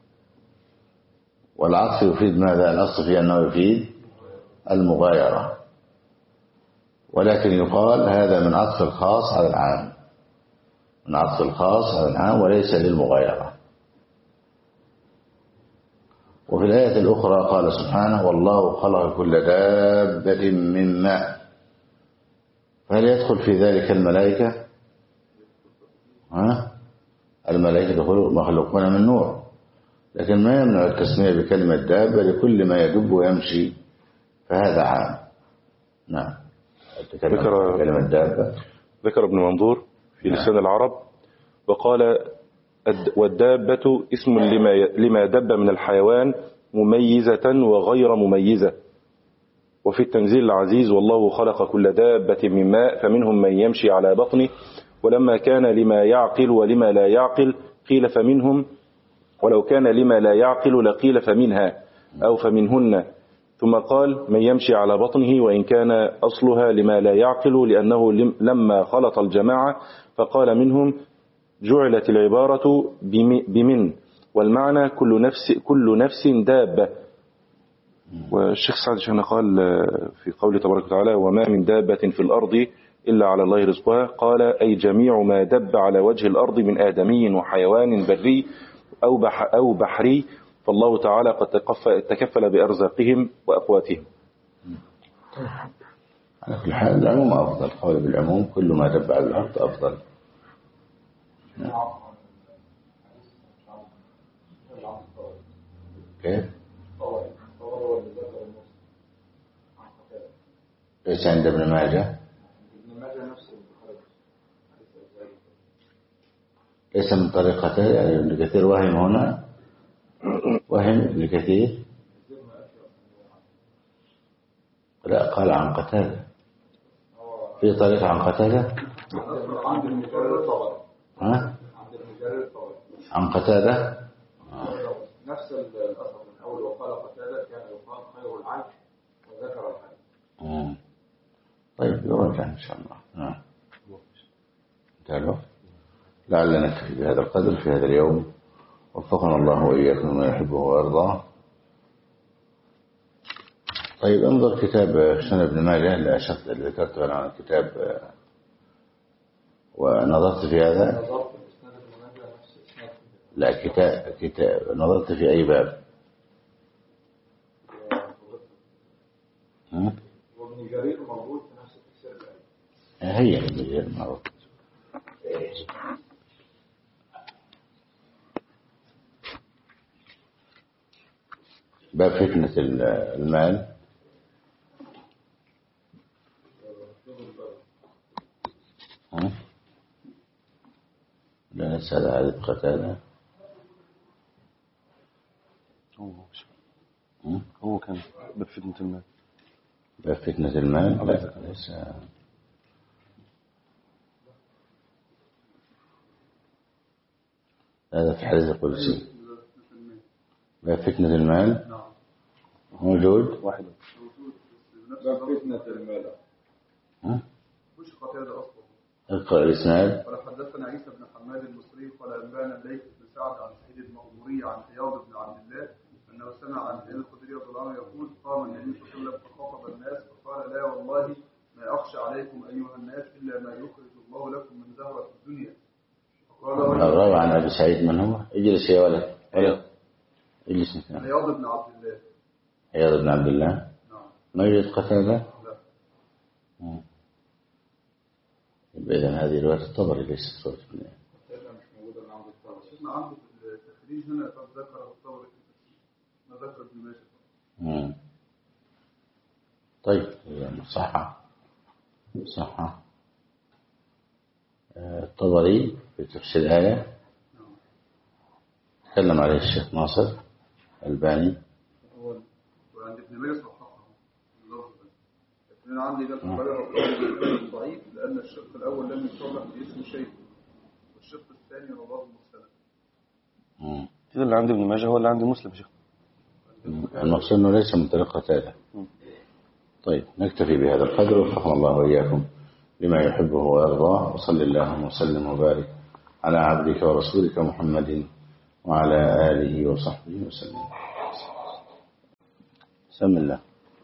والعطف يفيد ماذا؟ الأصل في أنه يفيد المغايرة، ولكن يقال هذا من عطف الخاص على العام، من عطف الخاص على العام وليس للمغايرة. وفي الآية الأخرى قال سبحانه والله خلق كل دابة من ماء، فهل يدخل في ذلك الملائكة؟ الملائكة مخلوقون من نور، لكن ما يمنع التسمية بكلمة دابة لكل ما يدب ويمشي، فهذا عام. نعم. كلمة دابة ذكر ابن منظور في لسان العرب وقال والدابة اسم لما دب من الحيوان مميزة وغير مميزة. وفي التنزيل العزيز والله خلق كل دابة من ماء فمنهم من يمشي على بطنه، ولما كان لما يعقل ولما لا يعقل قيل فمنهم، ولو كان لما لا يعقل لقيل فمنها أو فمنهن، ثم قال من يمشي على بطنه، وإن كان أصلها لما لا يعقل لأنه لما خلط الجماعة فقال منهم جعلت العبارة بمن، والمعنى كل نفس دابة. والشيخ سعد شهنا قال في قوله تبارك وتعالى وما من دابة في الأرض إلا على الله رزقها، قال أي جميع ما دب على وجه الأرض من آدمي وحيوان بري أو بحري، فالله تعالى قد تكفل بأرزاقهم وأقواتهم. على كل حال العموم أفضل، قول بالعموم كل ما دب على الأرض أفضل. كيف؟ ليس عند ابن ماجه، ليس من طريقته، يعني ابن كثير وهم هنا، وهم ابن كثير، لا قال عن قتادة، في طريقة عن قتادة، عن قتادة نفس الأثر من أول وقال قتادة كان يقال خير العيش وذكر الحديث. طيب يرجع إن شاء الله. نعم. انتهى الوقت؟ لا لعلنا نكتفي بهذا القدر في هذا اليوم. وفقنا الله وإياكم ما يحبه ويرضاه. طيب انظر كتاب سنن ابن ماجه اللي أشرت اللي ذكرت عن الكتاب ونظرت في هذا. لا كتاب نظرت في أي باب؟ وابن جرير موجود في نفس التفسير. هي ابن جرير موجود. باب فتنة المال. لا نسأل على قتادة. هو كان باب فتنة المال. باب فتنة المال. لا ليس. هذا في الحديث القدسي. باب فتنة المال موجود. واحد. باب فتنة المال. مش قتادة أصلا. اقرأ الإسناد. قال حدثنا عيسى بن حماد المصري قال أنبانا الليث بن سعد عن سعيد المقبوري عن عياض بن عبد الله أنه سمع عن سعيد الخدري رضي الله عنه يقول قام النبي صلى الله عليه وسلم فخاطب الناس فقال لا والله ما أخشى عليكم أيها الناس إلا ما يخرج الله لكم من زهرة الدنيا. فقال الراوي عن أبي سعيد من هو؟ اجلس يا ولد. اجلس. عياض بن عبد الله. عياض بن عبد الله. نعم. ما يوجد قتادة؟ لا. إذن هذه رواية الطبري ليست رواية ابن. مش موجودة من عند الطبري. شفنا عنده في التخريج هنا قد ذكر الطبري في التفسير ما ذكر ابن ماجه. طيب صح. الطبري في تفسير الآية تكلم عليه الشيخ ناصر الباني. وعند ابن ماجه صححه اللفظ ده. لكن انا عندي قال الطبري ضعيف لان الشق الاول لم يصرح باسم شيء والشق الثاني رواه مسلم. كده اللي عند ابن ماجه هو اللي عند مسلم شيخ. المقصود انه ليس من طريق قتادة. طيب نكتفي بهذا القدر. وفقنا الله وإياكم لما يحبه ويرضاه. وصلى اللهم وسلم وبارك على عبدك ورسولك محمد وعلى آله وصحبه وسلم. بسم الله.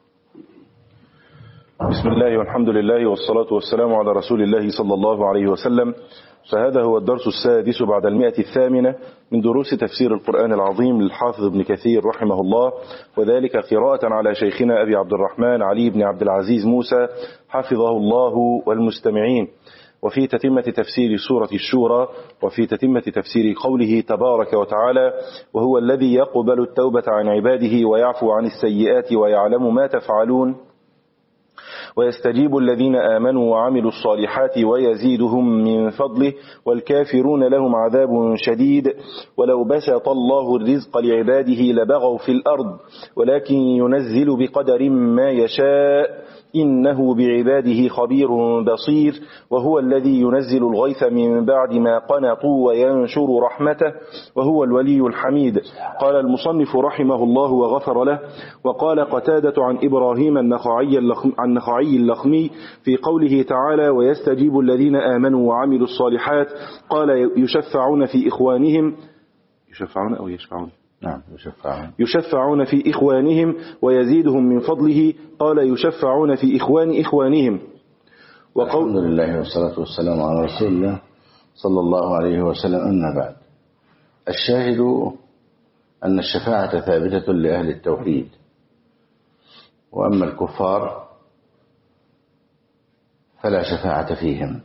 بسم الله والحمد لله والصلاة والسلام على رسول الله صلى الله عليه وسلم. فهذا هو الدرس السادس بعد 108 من دروس تفسير القرآن العظيم للحافظ ابن كثير رحمه الله، وذلك قراءة على شيخنا أبي عبد الرحمن علي بن عبد العزيز موسى حفظه الله والمستمعين. وفي تتمة تفسير سورة الشورى، وفي تتمة تفسير قوله تبارك وتعالى: وهو الذي يقبل التوبة عن عباده ويعفو عن السيئات ويعلم ما تفعلون ويستجيب الذين آمنوا وعملوا الصالحات ويزيدهم من فضله والكافرون لهم عذاب شديد ولو بسط الله الرزق لعباده لبغوا في الأرض ولكن ينزل بقدر ما يشاء إنه بعباده خبير بصير وهو الذي ينزل الغيث من بعد ما قنطوا وينشر رحمته وهو الولي الحميد. قال المصنف رحمه الله وغفر له: وقال قتادة عن إبراهيم النخعي اللخمي في قوله تعالى: ويستجيب الذين آمنوا وعملوا الصالحات، قال يشفعون في إخوانهم، يشفعون أو يشفعون؟ نعم يشفعون في إخوانهم ويزيدهم من فضله، قال يشفعون في إخوانهم. الحمد لله والصلاة والسلام على رسول الله صلى الله عليه وسلم. أما بعد، الشاهد أن الشفاعة ثابتة لأهل التوحيد، وأما الكفار فلا شفاعة فيهم.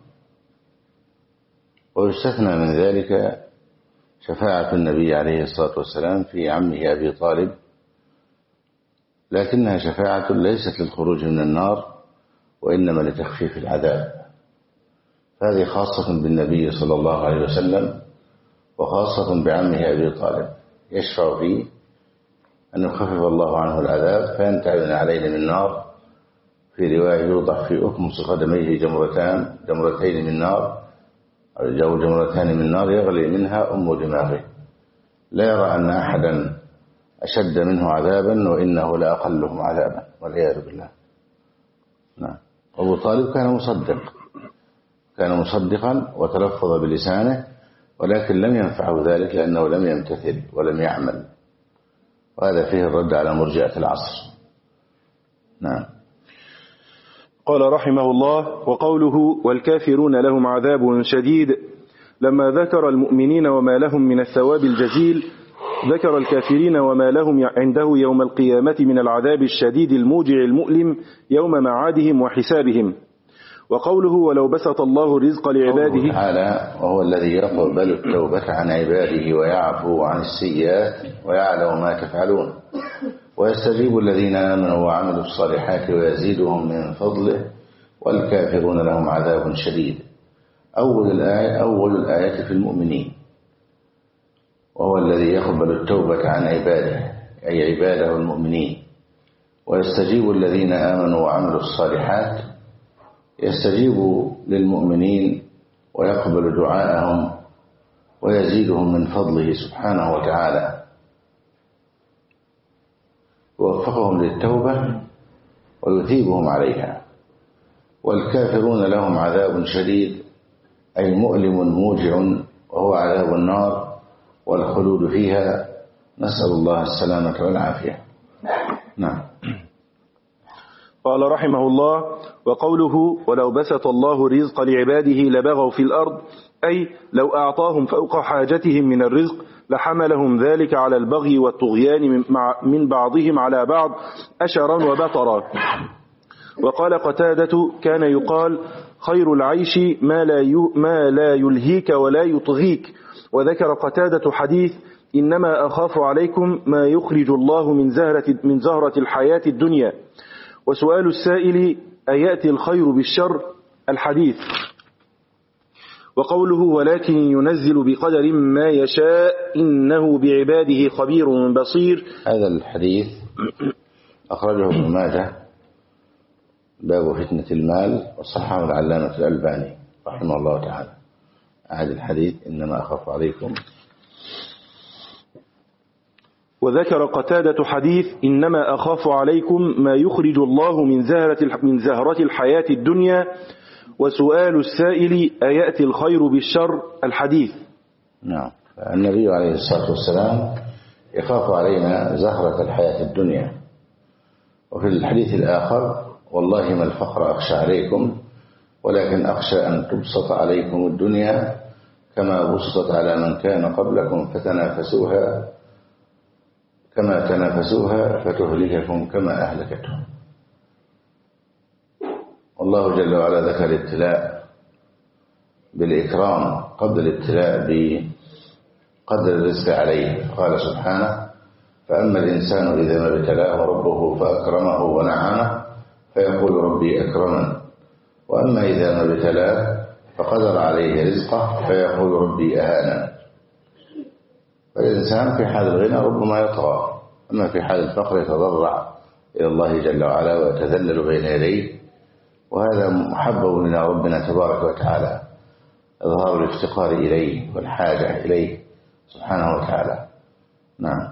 ويستثنى من ذلك شفاعة النبي عليه الصلاة والسلام في عمه أبي طالب، لكنها شفاعة ليست للخروج من النار وإنما لتخفيف العذاب. هذه خاصة بالنبي صلى الله عليه وسلم وخاصة بعمه أبي طالب، يشفع فيه أن يخفف الله عنه العذاب فينتهي من عليه من النار. في رواية يوضع في أكمص قدميه جمرتين من نار أو جمرتان من نار يغلي منها دماغه، لا يرى أن أحدا أشد منه عذابا وإنه لأقلهم عذابا والعياذ بالله. نعم. أبو طالب كان مصدقا وتلفظ بلسانه ولكن لم ينفعه ذلك لأنه لم يمتثل ولم يعمل، وهذا فيه الرد على مرجئة العصر. نعم. قال رحمه الله: وقوله والكافرون لهم عذاب شديد، لما ذكر المؤمنين وما لهم من الثواب الجزيل ذكر الكافرين وما لهم عنده يوم القيامة من العذاب الشديد الموجع المؤلم يوم معادهم وحسابهم. وقوله ولو بسط الله الرزق لعباده تعالى وهو الذي يقبل التوبة عن عباده ويعفو عن السيئات ويعلم ما تفعلون ويستجيب الذين آمنوا وعملوا الصالحات ويزيدهم من فضله والكافرون لهم عذاب شديد. أول الآية في المؤمنين، وهو الذي يقبل التوبة عن عباده أي عباده المؤمنين، ويستجيب الذين آمنوا وعملوا الصالحات، يستجيب للمؤمنين ويقبل دعاءهم ويزيدهم من فضله سبحانه وتعالى، يوفقهم للتوبة ويثيبهم عليها. والكافرون لهم عذاب شديد أي مؤلم موجع، وهو عذاب النار والخلود فيها، نسأل الله السلامة والعافية. نعم. قال رحمه الله: وقوله ولو بسط الله الرزق لعباده لبغوا في الأرض، أي لو أعطاهم فوق حاجتهم من الرزق لحملهم ذلك على البغي والطغيان من بعضهم على بعض أشرا وبطرا. وقال قتادة: كان يقال خير العيش ما لا يلهيك ولا يطغيك. وذكر قتادة حديث: إنما أخاف عليكم ما يخرج الله من زهرة الحياة الدنيا. وسؤال السائل: أيأتي الخير بالشر؟ الحديث. وقوله ولكن ينزل بقدر ما يشاء إنه بعباده خبير بصير، هذا الحديث أخرجه ابن ماجه باب فتنة المال، وصححه العلامة الألباني رحمه الله تعالى. أعد الحديث: إنما أخاف عليكم. وذكر قتادة حديث: إنما أخاف عليكم ما يخرج الله من زهرة الحياة الدنيا. وسؤال السائل: أيأتي الخير بالشر؟ الحديث. نعم. النبي عليه الصلاة والسلام يخاف علينا زهرة الحياة الدنيا. وفي الحديث الآخر: والله ما الفقر أخشى عليكم ولكن أخشى أن تبسط عليكم الدنيا كما بسطت على من كان قبلكم فتنافسوها كما تنافسوها فتهلككم كما أهلكتهم. والله جل وعلا ذكر الابتلاء بالإكرام قبل الابتلاء بقدر الرزق عليه. قال سبحانه: فأما الإنسان إذا ما ابتلاه ربه فأكرمه ونعمه فيقول ربي أكرمن، وأما إذا ما ابتلاه فقدر عليه رزقه فيقول ربي أهانن. فالإنسان في حال الغنى ربما يطغى، أما في حال الفقر يتضرع إلى الله جل وعلا ويتذلل بين يديه، وهذا محبب لنا ربنا تبارك وتعالى، إظهار الافتقار إليه والحاجة إليه سبحانه وتعالى. نعم.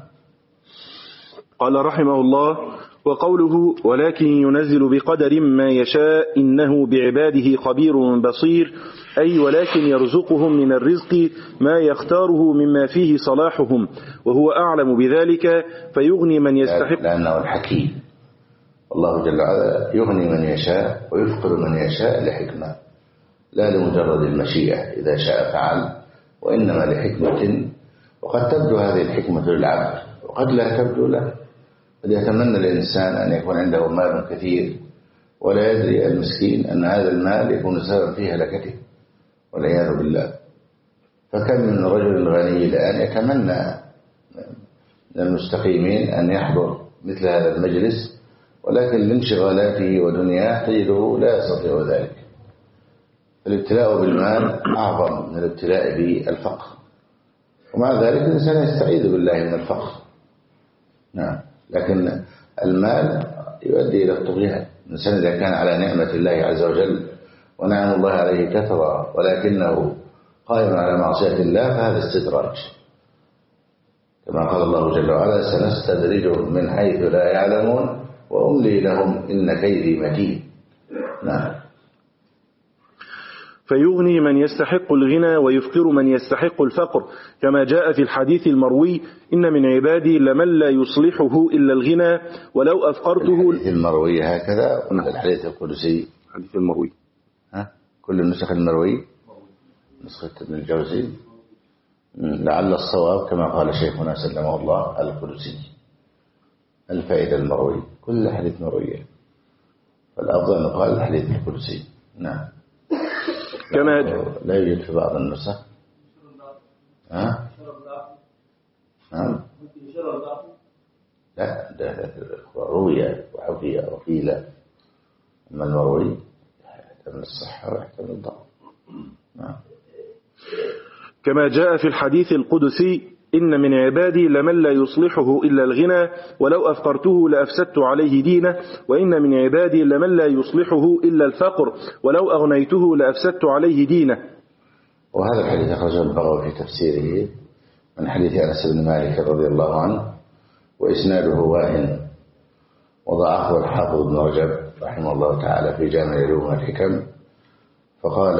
قال رحمه الله: وقوله ولكن ينزل بقدر ما يشاء إنه بعباده خبير بصير، أي ولكن يرزقهم من الرزق ما يختاره مما فيه صلاحهم، وهو أعلم بذلك فيغني من يستحق، لأنه الحكيم. الله جل وعلا يغني من يشاء ويفقر من يشاء لحكمة، لا لمجرد المشيئة إذا شاء فعل، وإنما لحكمة، وقد تبدو هذه الحكمة للعبد وقد لا تبدو له. قد يتمنى الإنسان أن يكون عنده مال كثير ولا يدري المسكين أن هذا المال يكون سببا في هلكته والعياذ بالله. فكم من رجل غني الآن يتمنى من المستقيمين أن يحضر مثل هذا المجلس، ولكن لانشغالاته ودنياه تجده لا يستطيع ذلك. الابتلاء بالمال أعظم من الابتلاء بالفقر، ومع ذلك الإنسان يستعيذ بالله من الفقر. نعم. لكن المال يؤدي إلى الطغيان. الإنسان إذا كان على نعمة الله عز وجل ونعم الله عليه كثرة ولكنه قائم على معصية الله فهذا استدراج، كما قال الله جل وعلا: سنستدرجهم من حيث لا يعلمون وأملي لهم إن كيدي متين. نعم. فيغني من يستحق الغنى ويفقر من يستحق الفقر، كما جاء في الحديث المروي: إن من عبادي لمن لا يصلحه إلا الغنى ولو أفقرته. الحديث المروي هكذا ولا الحديث القدسي؟ الحديث المروي. كل النسخ المروي، نسخة ابن الجوزي. لعل الصواب كما قال شيخنا سلمه الله القدسي، الفائدة المروي، كل حديث مروية، فالأفضل أن يقال الحديث القدسي. نعم. كما لا يوجد في بعض النسخ. لا، ده روية وحكي وقيل، أما المروي يحتمل الصحة ويحتمل الضعف. نعم. كما جاء في الحديث القدسي: إن من عبادي لمن لا يصلحه إلا الغنى ولو أفقرته لأفسدت عليه دينه، وإن من عبادي لمن لا يصلحه إلا الفقر ولو أغنيته لأفسدت عليه دينه. وهذا الحديث أخرجه البغوي في تفسيره من حديث أنس بن مالك رضي الله عنه، وإسناده واهن، وضعه الحافظ ابن رجب رحمه الله تعالى في جامع العلوم والحكم، فقال: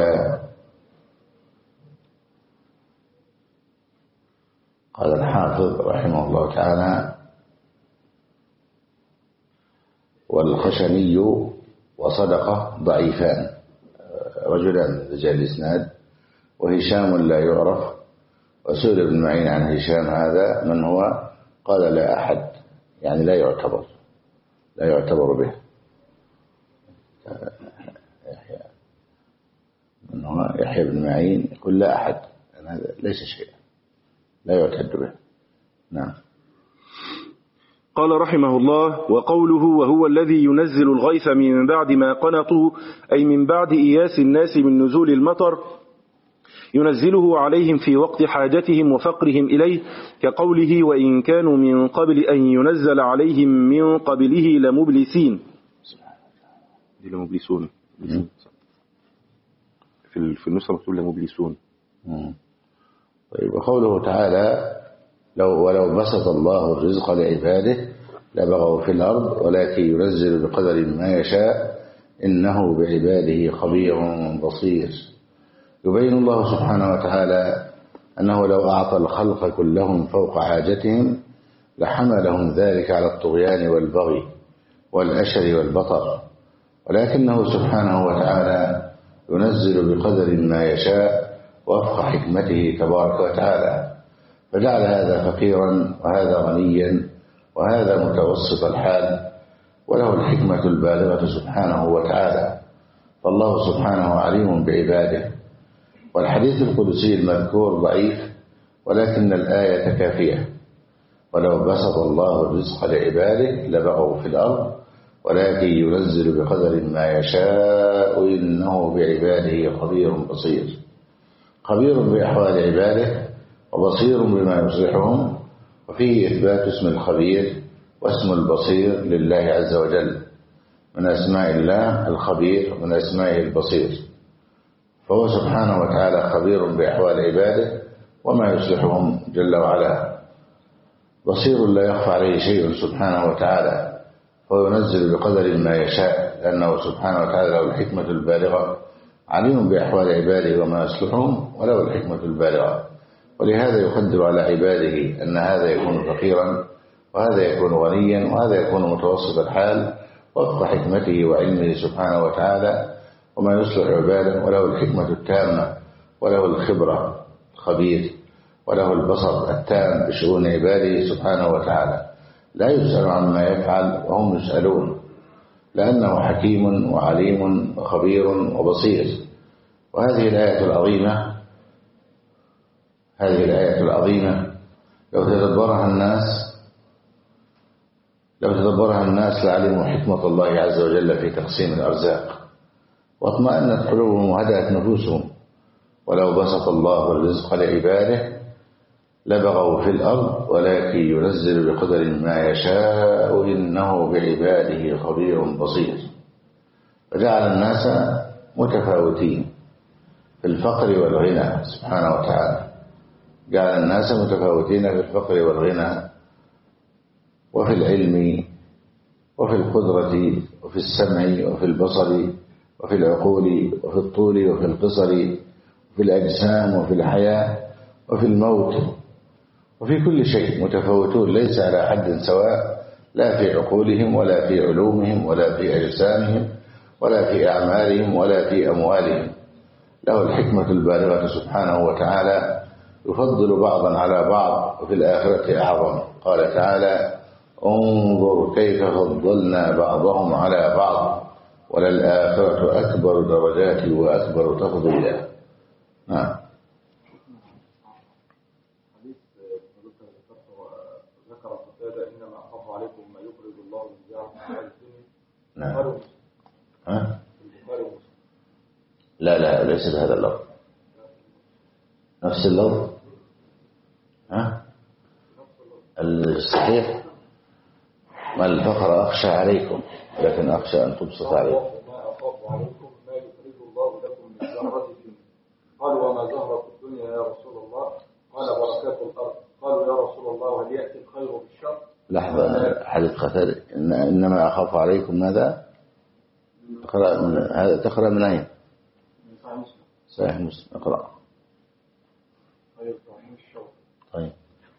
قال الحافظ رحمه الله تعالى: والخشني وصدقة ضعيفان، رجلان من رجال الإسناد، وهشام لا يعرف. وسئل ابن معين عن هشام هذا من هو؟ قال: لا أحد، يعني لا يعتبر به. من هو؟ يحيى بن معين يقول لا أحد، يعني هذا ليس شيئا لا يعتد به. نعم. قال رحمه الله: وقوله: وهو الذي ينزل الغيث من بعد ما قنطوا، أي من بعد إياس الناس من نزول المطر، ينزله عليهم في وقت حاجتهم وفقرهم إليه، كقوله: وإن كانوا من قبل أن ينزل عليهم من قبله لمبلسين. لمبلسون في النسخة مكتوب لمبلسون. طيب. وقوله تعالى: ولو بسط الله الرزق لعباده لبغوا في الأرض ولكن ينزل بقدر ما يشاء إنه بعباده خبير بصير. يبين الله سبحانه وتعالى أنه لو أعطى الخلق كلهم فوق حاجتهم لحملهم ذلك على الطغيان والبغي والأشر والبطر، ولكنه سبحانه وتعالى ينزل بقدر ما يشاء وفق حكمته تبارك وتعالى، فجعل هذا فقيرا وهذا غنيا وهذا متوسط الحال، وله الحكمة البالغة سبحانه وتعالى، فالله سبحانه عليم بعباده. والحديث القدسي المذكور ضعيف، ولكن الآية كافية: ولو بسط الله الرزق لعباده لبغوا في الأرض ولكن ينزل بقدر ما يشاء إنه بعباده خبير بصير. خبير بأحوال عباده وبصير بما يصلحهم، وفيه إثبات اسم الخبير واسم البصير لله عز وجل، من أسماء الله الخبير ومن أسمائه البصير، فهو سبحانه وتعالى خبير بأحوال عباده وما يصلحهم جل وعلا، بصير لا يخفى عليه شيء سبحانه وتعالى، فهو ينزل بقدر ما يشاء، لأنه سبحانه وتعالى له الحكمة البالغة، عليم بأحوال عباده وما يصلحهم وله الحكمة البالغة، ولهذا يقدر على عباده أن هذا يكون فقيرا وهذا يكون غنيا وهذا يكون متوسط الحال وفق حكمته وعلمه سبحانه وتعالى وما يصلح عباده، وله الحكمة التامة وله الخبرة الخبير وله البصر التام بشؤون عباده سبحانه وتعالى، لا يسأل عما يفعل وهم يسألون، لأنه حكيم وعليم وخبير وبصير. وهذه الآية العظيمة لو تدبرها الناس لعلموا حكمة الله عز وجل في تقسيم الأرزاق، واطمأنت قلوبهم وهدأت نفوسهم. ولو بسط الله الرزق لعباده لبغوا في الأرض ولكن ينزل بقدر ما يشاء إنه بعباده خبير بصير. فجعل الناس متفاوتين في الفقر والغنى سبحانه وتعالى، جعل الناس متفاوتين في الفقر والغنى وفي العلم وفي القدرة وفي السمع وفي البصر وفي العقول وفي الطول وفي القصر وفي الأجسام وفي الحياة وفي الموت وفي كل شيء متفاوتون ليس على حد سواء، لا في عقولهم ولا في علومهم ولا في أجسامهم ولا في أعمالهم ولا في أموالهم. له الحكمة البالغة سبحانه وتعالى، يفضل بعضا على بعض وفي الآخرة أعظم. قال تعالى: انظر كيف فضلنا بعضهم على بعض وللآخرة أكبر درجات وأكبر تفضيلا. حديث ذكر قتادة إنما أخاف عليكم ما يخرج الله من زيارة أهل الدنيا. نعم. البخاري ومسلم. لا ليس بهذا اللفظ. نفس اللفظ. الصحيح: ما الفقر أخشى عليكم لكن أخشى أن تبسط عليكم. ما أخاف عليكم ما يخرج الله لكم من زهرة الدنيا. قالوا: وما زهرة الدنيا يا رسول الله؟ قال: بركات الأرض. قالوا: يا رسول الله وهل يأتي الخير بالشر؟ لحظة، حديث قتادة إنما أخاف عليكم ماذا؟ تقرأ من أين؟ صحيح مسلم. اقرأ. طيب.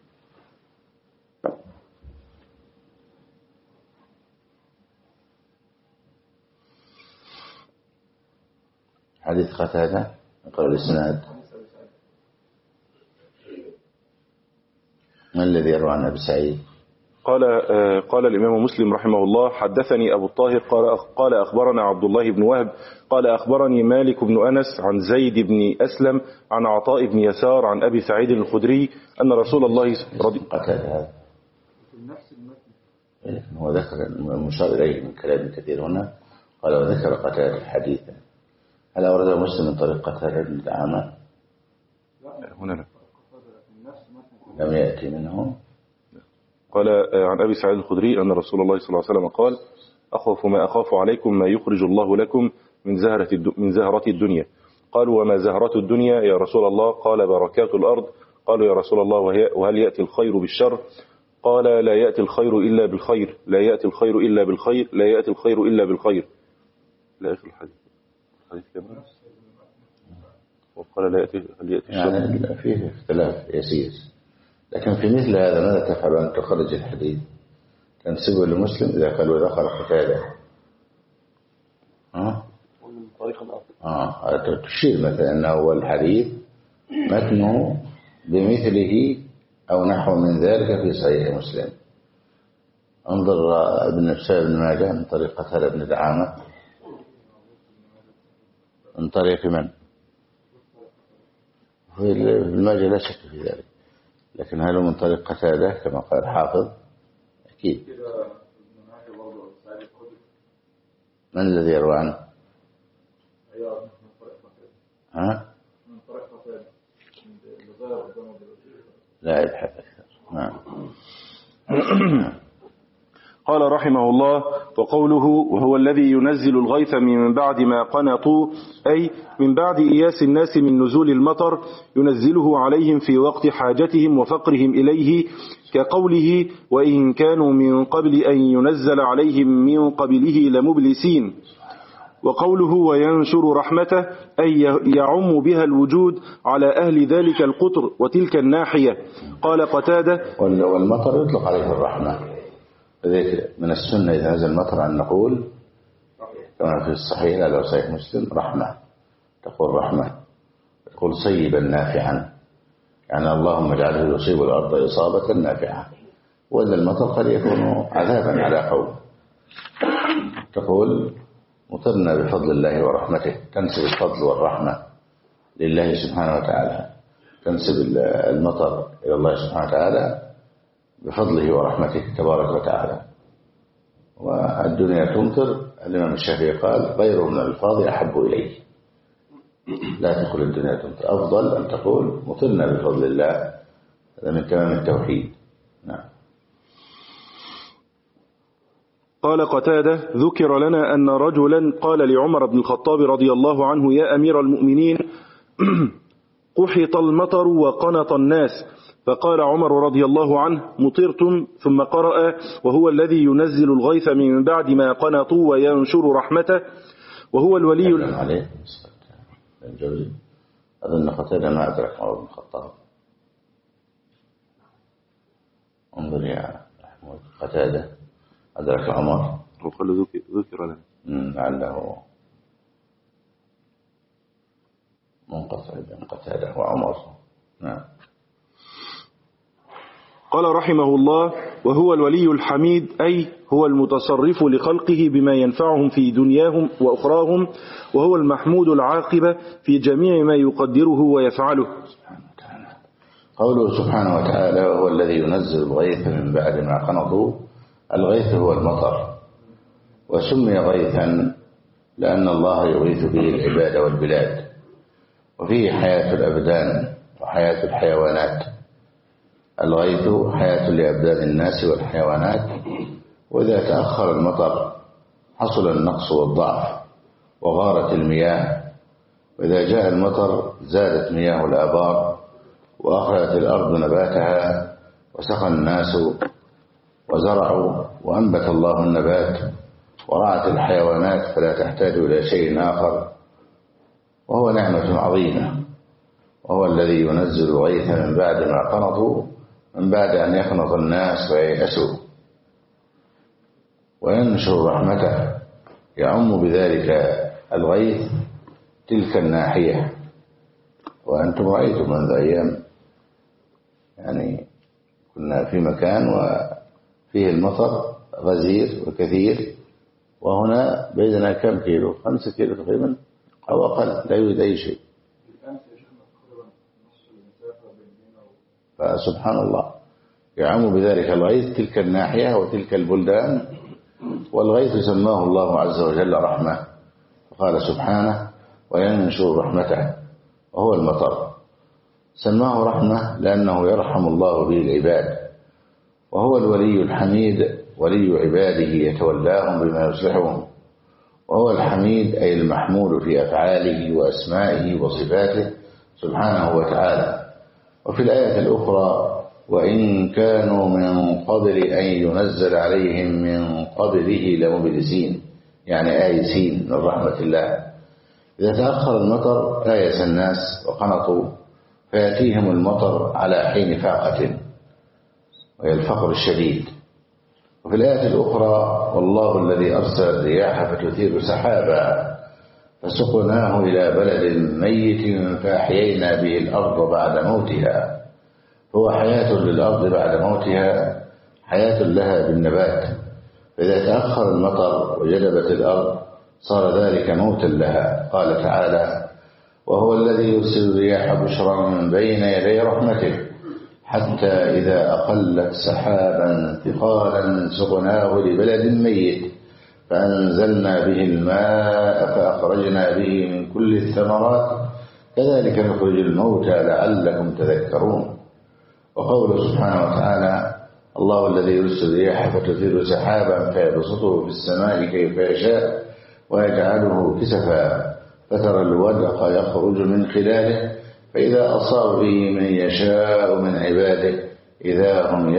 حديث قتادة، اقرأ الإسناد. ما الذي يروى عن أبي سعيد؟ قال الإمام مسلم رحمه الله: حدثني أبو الطاهر قال أخبرنا عبد الله بن وهب قال أخبرني مالك بن أنس عن زيد بن أسلم عن عطاء بن يسار عن أبي سعيد الخدري أن رسول الله قتادة هذا هو ذكر المشار إليه من كلام كثير هنا. قال: وذكر قتادة حديثا. هل أورده مسلم من طريق قتادة بن دعامة؟ هنا لا. لم يأتي منهم. قال عن أبي سعيد الخدري أن رسول الله صلى الله عليه وسلم قال: أخاف ما أخاف عليكم ما يخرج الله لكم من زهرة الدنيا. قالوا: وما زهرة الدنيا يا رسول الله؟ قال: بركات الأرض. قالوا: يا رسول الله وهل يأتي الخير بالشر؟ قال: لا يأتي الخير إلا بالخير، لا يأتي الخير إلا بالخير، لا يأتي الخير إلا بالخير. لا آخر الحديث كمان. وقال: لا يأتي الشر. يعني فيه اختلاف يسير، لكن في مثل هذا ماذا تفعل أن تخرج الحديث تنسبه لمسلم إذا قالوا ذكر قتادة؟ تشير مثلا أنه هو الحديث متنه بمثله أو نحو من ذلك في صحيح مسلم. انظر ابن ماجه من طريق قتادة بن دعامة. من طريق من؟ في الماجه لا شك في ذلك، لكن هل من طريق قتادة كما قال حافظ؟ أكيد. من الذي يروى عنه؟ لا يبحث أكثر. قال رحمه الله: وقوله: وهو الذي ينزل الغيث من بعد ما قنطوا، أي من بعد إياس الناس من نزول المطر، ينزله عليهم في وقت حاجتهم وفقرهم إليه، كقوله: وإن كانوا من قبل أن ينزل عليهم من قبله لمبلسين. وقوله: وينشر رحمته، أي يعم بها الوجود على أهل ذلك القطر وتلك الناحية. قال قتادة: والمطر يطلق عليه الرحمة، فذلك من السنة إذا نزل المطر أن نقول كما في الصحيح لا صحيح مسلم: رحمة. تقول رحمة، تقول صيبا نافعا، يعني اللهم اجعله يصيب الأرض إصابة نافعة. وإذا المطر قد يكون عذابا على قوم، تقول مطرنا بفضل الله ورحمته، تنسب الفضل والرحمة لله سبحانه وتعالى، تنسب المطر إلى الله سبحانه وتعالى بفضله ورحمته تبارك وتعالى. والدنيا تمطر، الإمام الشافعي قال: غيره من الألفاظ أحب إليه. لا تقول الدنيا تمطر، أفضل أن تقول مطرنا بفضل الله، هذا من تمام التوحيد. نعم. قال قتادة: ذكر لنا أن رجلا قال لعمر بن الخطاب رضي الله عنه: يا أمير المؤمنين، قحط المطر وقنط الناس. فقال عمر رضي الله عنه: مطرتم. ثم قرأ: وهو الذي ينزل الغيث من بعد ما قنطوا وينشر رحمته. وهو الولي عليه الجوزي أظن قتادة ما أدرك عمر بن الخطاب. انظر يا محمود، قتادة أدرك عمر وقال ذكر لنا لعله منقطع بين قتادة وعمر. نعم. قال رحمه الله: وهو الولي الحميد، أي هو المتصرف لخلقه بما ينفعهم في دنياهم وأخراهم، وهو المحمود العاقبة في جميع ما يقدره ويفعله. قوله سبحانه وتعالى: وهو الذي ينزل الغيث من بعد ما قنطوا. الغيث هو المطر، وسمي غيثا لأن الله يغيث به العباد والبلاد، وفيه حياة الأبدان وحياة الحيوانات. الغيث حياة لأبدان الناس والحيوانات، وإذا تأخر المطر حصل النقص والضعف وغارت المياه، وإذا جاء المطر زادت مياه الآبار وأخرجت الأرض نباتها وسقى الناس وزرعوا وأنبت الله النبات ورعت الحيوانات فلا تحتاج إلى شيء آخر، وهو نعمة عظيمة. وهو الذي ينزل الغيث من بعد ما قنطوا، من بعد أن يقنط الناس وييأسوا، وينشر رحمته، يعم بذلك الغيث تلك الناحية. وأنتم رأيتم منذ أيام يعني كنا في مكان وفيه المطر غزير وكثير، وهنا بيننا كم كيلو؟ 5 كيلو تقريبا أو أقل، لا يوجد أي شيء. فسبحان الله يعم بذلك الغيث تلك الناحية وتلك البلدان. والغيث سماه الله عز وجل رحمة، فقال سبحانه: وينشر رحمته، وهو المطر. سماه رحمة لأنه يرحم الله به العباد. وهو الولي الحميد، ولي عباده يتولاهم بما يصلحهم. وهو الحميد أي المحمود في أفعاله وأسمائه وصفاته سبحانه وتعالى. وفي الآية الأخرى: وإن كانوا من قبل أن ينزل عليهم من قبله لمبلسين، يعني آيسين من رحمة الله. إذا تأخر المطر آيس الناس وقنطوا، فيأتيهم المطر على حين فاقة، وهي الفقر الشديد. وفي الآية الأخرى: والله الذي أرسل الرياح فتثير سحابا فسقناه إلى بلد ميت فأحيينا به الأرض بعد موتها. هو حياة للأرض بعد موتها، حياة لها بالنبات. فإذا تأخر المطر وجدبت الأرض صار ذلك موتا لها. قال تعالى: وهو الذي يرسل الرياح بشرا من بين يدي رحمته حتى إذا أقلت سحابا ثقالا سقناه لبلد ميت فأنزلنا به الماء فأخرجنا به من كل الثمرات كذلك نخرج الموتى لعلكم تذكرون. وقوله سبحانه وتعالى: الله الذي يرسل الرياح فتثير سحابا فيبسطه في السماء كيف يشاء ويجعله كسفا فترى الودق يخرج من خلاله فإذا أصاب به من يشاء من عباده إذا هم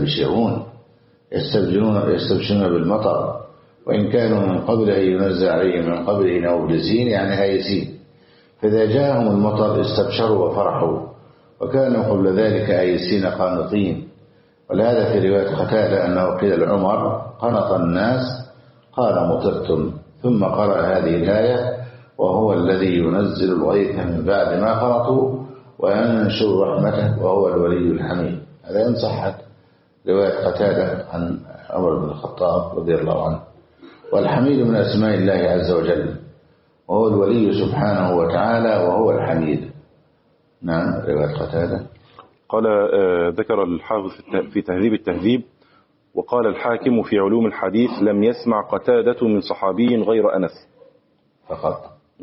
يستبشرون بالمطر. وإن كانوا من قبل أن ينزل عليهم من قبله مبلسين يعني آيسين، فإذا جاءهم المطر استبشروا وفرحوا، وكانوا قبل ذلك آيسين قانطين. ولهذا في رواية قتادة أنه قيل لعمر: قنط الناس، قال: مطرتم. ثم قرأ هذه الآية: وهو الذي ينزل الغيث من بعد ما قنطوا وينشر رحمته وهو الولي الحميد. هذا إن صحت رواية قتادة عن عمر بن الخطاب رضي الله عنه. والحميد من أسماء الله عز وجل، وهو الولي سبحانه وتعالى وهو الحميد. نعم، رواية قتادة. قال ذكر الحافظ في تهذيب التهذيب: وقال الحاكم في علوم الحديث: لم يسمع قتادة من صحابي غير أنس فقط.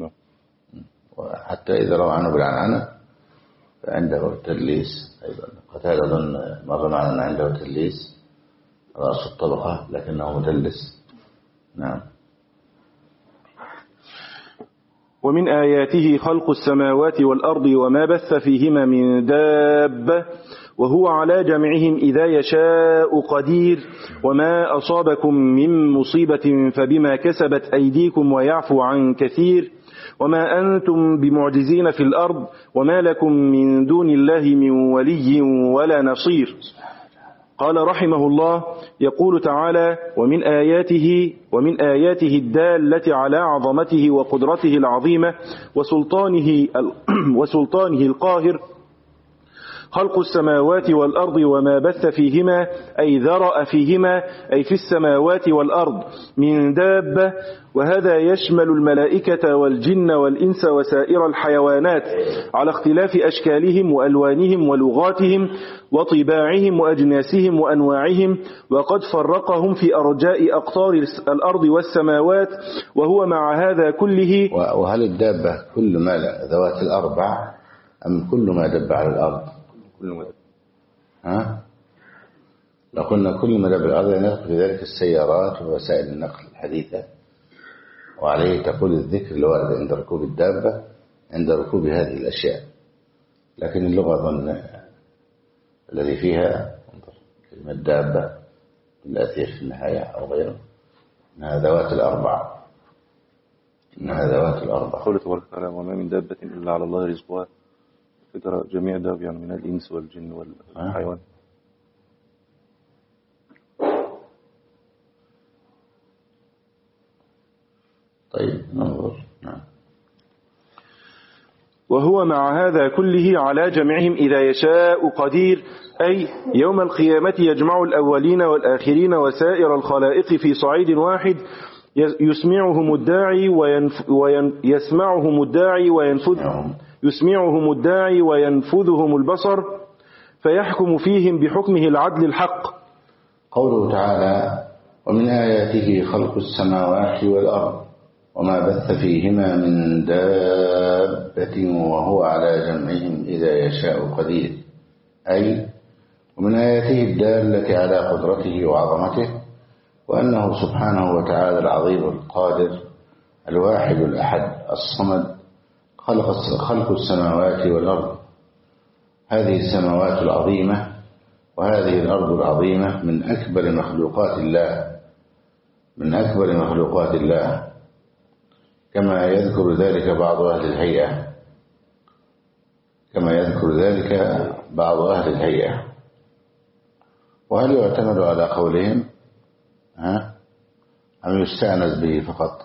وحتى إذا روى عنه بالعنعنة فعنده التدليس أيضا. قتادة أظن مر معنا أن عنده تدليس رأس الطبقة لكنه مدلس. نعم. ومن آياته خلق السماوات والأرض وما بث فيهما من دابة وهو على جمعهم إذا يشاء قدير وما أصابكم من مصيبة فبما كسبت أيديكم ويعفو عن كثير وما أنتم بمعجزين في الأرض وما لكم من دون الله من ولي ولا نصير. قال رحمه الله: يقول تعالى: ومن آياته الدالة على عظمته وقدرته العظيمة وسلطانه القاهر خلق السماوات والأرض وما بث فيهما، أي ذرأ فيهما، أي في السماوات والأرض، من دابة، وهذا يشمل الملائكة والجن والإنس وسائر الحيوانات على اختلاف أشكالهم وألوانهم ولغاتهم وطباعهم وأجناسهم وأنواعهم، وقد فرقهم في أرجاء أقطار الأرض والسماوات. وهو مع هذا كله. وهل الدابة كل ما ذوات الأربع أم كل ما دب على الأرض؟ كل ما دب. لو قلنا كل ما دب على الأرض يدخل في ذلك السيارات ووسائل النقل الحديثة، وعليه تقول الذكر الوارد عند ركوب الدابة عند ركوب هذه الأشياء. لكن اللغة ظن الذي فيها كلمة دابة التي في النهاية أو غيره إنها ذوات الأربع. قوله تبارك وتعالى: وما من دابة إلا على الله رزقها. فكرة جميع داب يعني من الإنس والجن والحيوان. طيب ننظر. وهو مع هذا كله على جمعهم إذا يشاء قدير، أي يوم القيامة يجمع الأولين والآخرين وسائر الخلائق في صعيد واحد، يسمعهم الداعي وينفذهم البصر، فيحكم فيهم بحكمه العدل الحق. قوله تعالى: ومن آياته خلق السماوات والأرض وما بث فيهما من دابة وهو على جمعهم إذا يشاء قدير، أي ومن آياته الدالة على قدرته وعظمته، وأنه سبحانه وتعالى العظيم القادر الواحد الأحد الصمد، خلق السماوات والأرض. هذه السماوات العظيمة وهذه الأرض العظيمة من أكبر مخلوقات الله، كما يذكر ذلك بعض أهل الهيئة. وهل يعتمد على قولهم أم يستأنس به فقط؟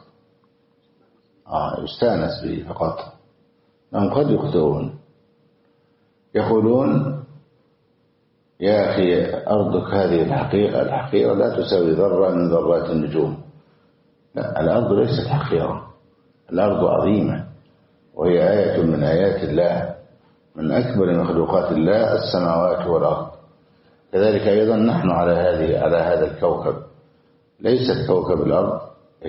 يستأنس به فقط. هم قد يخطئون، يقولون: يا أخي أرضك هذه الحقيرة لا تساوي ذرة من ذرات النجوم. لا، الأرض ليست حقيرة، الأرض عظيمة، وهي آية من آيات الله، من أكبر مخلوقات الله السماوات والأرض. كذلك أيضا نحن على هذا الكوكب، ليست كوكب الأرض.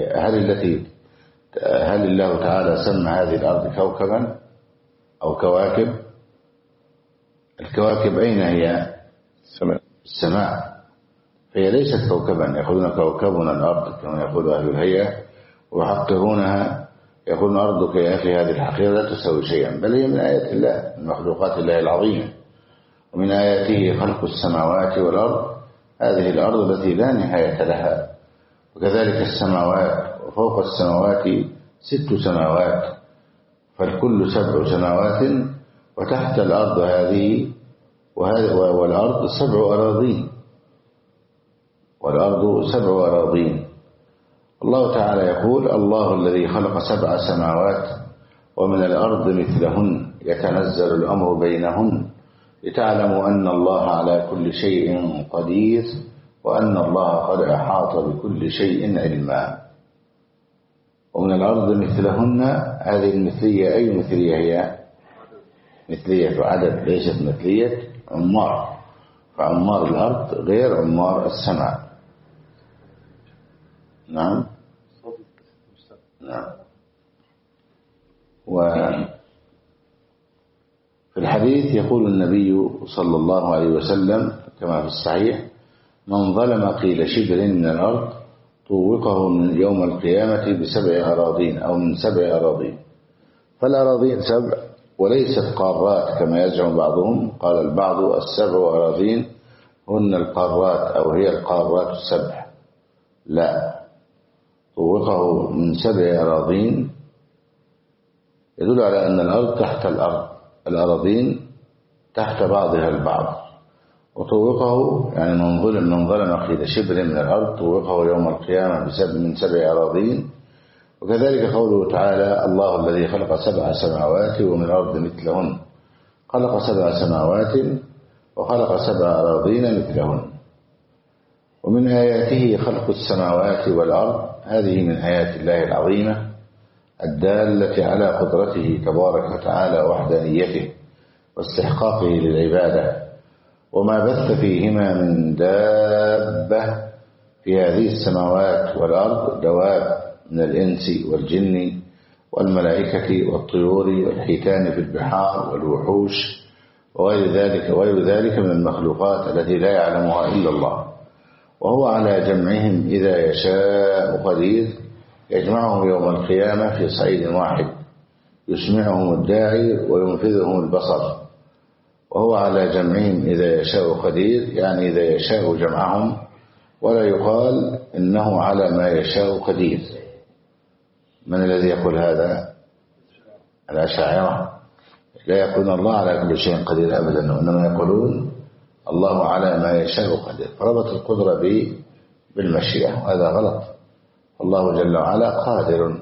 هل الله تعالى سمى هذه الأرض كوكبا أو كواكب؟ الكواكب أين هي؟ السماء. فهي ليست كوكبا. يقولون كوكبنا الأرض كما يقول أهل الهيئة، ويحقرونها، يقولون أرضك يا أخي هذه الحقيرة لا تساوي شيئا، بل هي من آيات الله، من مخلوقات الله العظيمة. ومن آياته خلق السماوات والأرض، هذه الأرض التي لا نهاية لها، وكذلك السماوات، وفوق السماوات 6 سماوات، فالكل 7 سماوات، وتحت الأرض هذه والأرض 7 أراضين. الله تعالى يقول: الله الذي خلق 7 سماوات ومن الأرض مثلهن يتنزل الأمر بينهن لتعلموا أن الله على كل شيء قدير وأن الله قد أحاط بكل شيء علما. ومن الأرض مثلهن، هذه المثلية أي مثلية هي؟ مثلية عدد، ليست مثلية عمار، فعمار الأرض غير عمار السماء. نعم. وفي الحديث يقول النبي صلى الله عليه وسلم كما في الصحيح: من ظلم قيل شبر من الأرض طوقه من يوم القيامة ب7 أراضين أو من 7 أراضين. فالأراضين 7 وليست قارات كما يزعم بعضهم. قال البعض 7 أراضين هن القارات أو هي القارات 7. لا، طوقه من 7 أراضين يدل على أن الأرض تحت الأرض، الأراضين تحت بعضها البعض. وطوقه يعني من ظلم قيد شبر من الأرض طوقه يوم القيامة من 7 أراضين. وكذلك قوله تعالى: الله الذي خلق 7 سماوات ومن الأرض مثلهن. خلق 7 سماوات وخلق 7 أراضين مثلهن. ومن آياته خلق السماوات والأرض، هذه من آيات الله العظيمة الدالة على قدرته تبارك وتعالى ووحدانيته واستحقاقه للعبادة، وما بث فيهما من دابة في هذه السماوات والأرض، دواب من الإنس والجن والملائكة والطيور والحيتان في البحار والوحوش وغير ذلك من المخلوقات التي لا يعلمها إلا الله. وهو على جمعهم إذا يشاء قدير، يجمعهم يوم القيامة في صعيد واحد، يسمعهم الداعي وينفذهم البصر. وهو على جمعهم إذا يشاء قدير، يعني إذا يشاء جمعهم، ولا يقال إنه على ما يشاء قدير. من الذي يقول هذا؟ الأشاعرة. لا يقولون الله على كل شيء قدير أبدا، وإنما يقولون الله على ما يشاء قدير، فربط القدرة بالمشيئة، وهذا غلط. الله جل وعلا قادر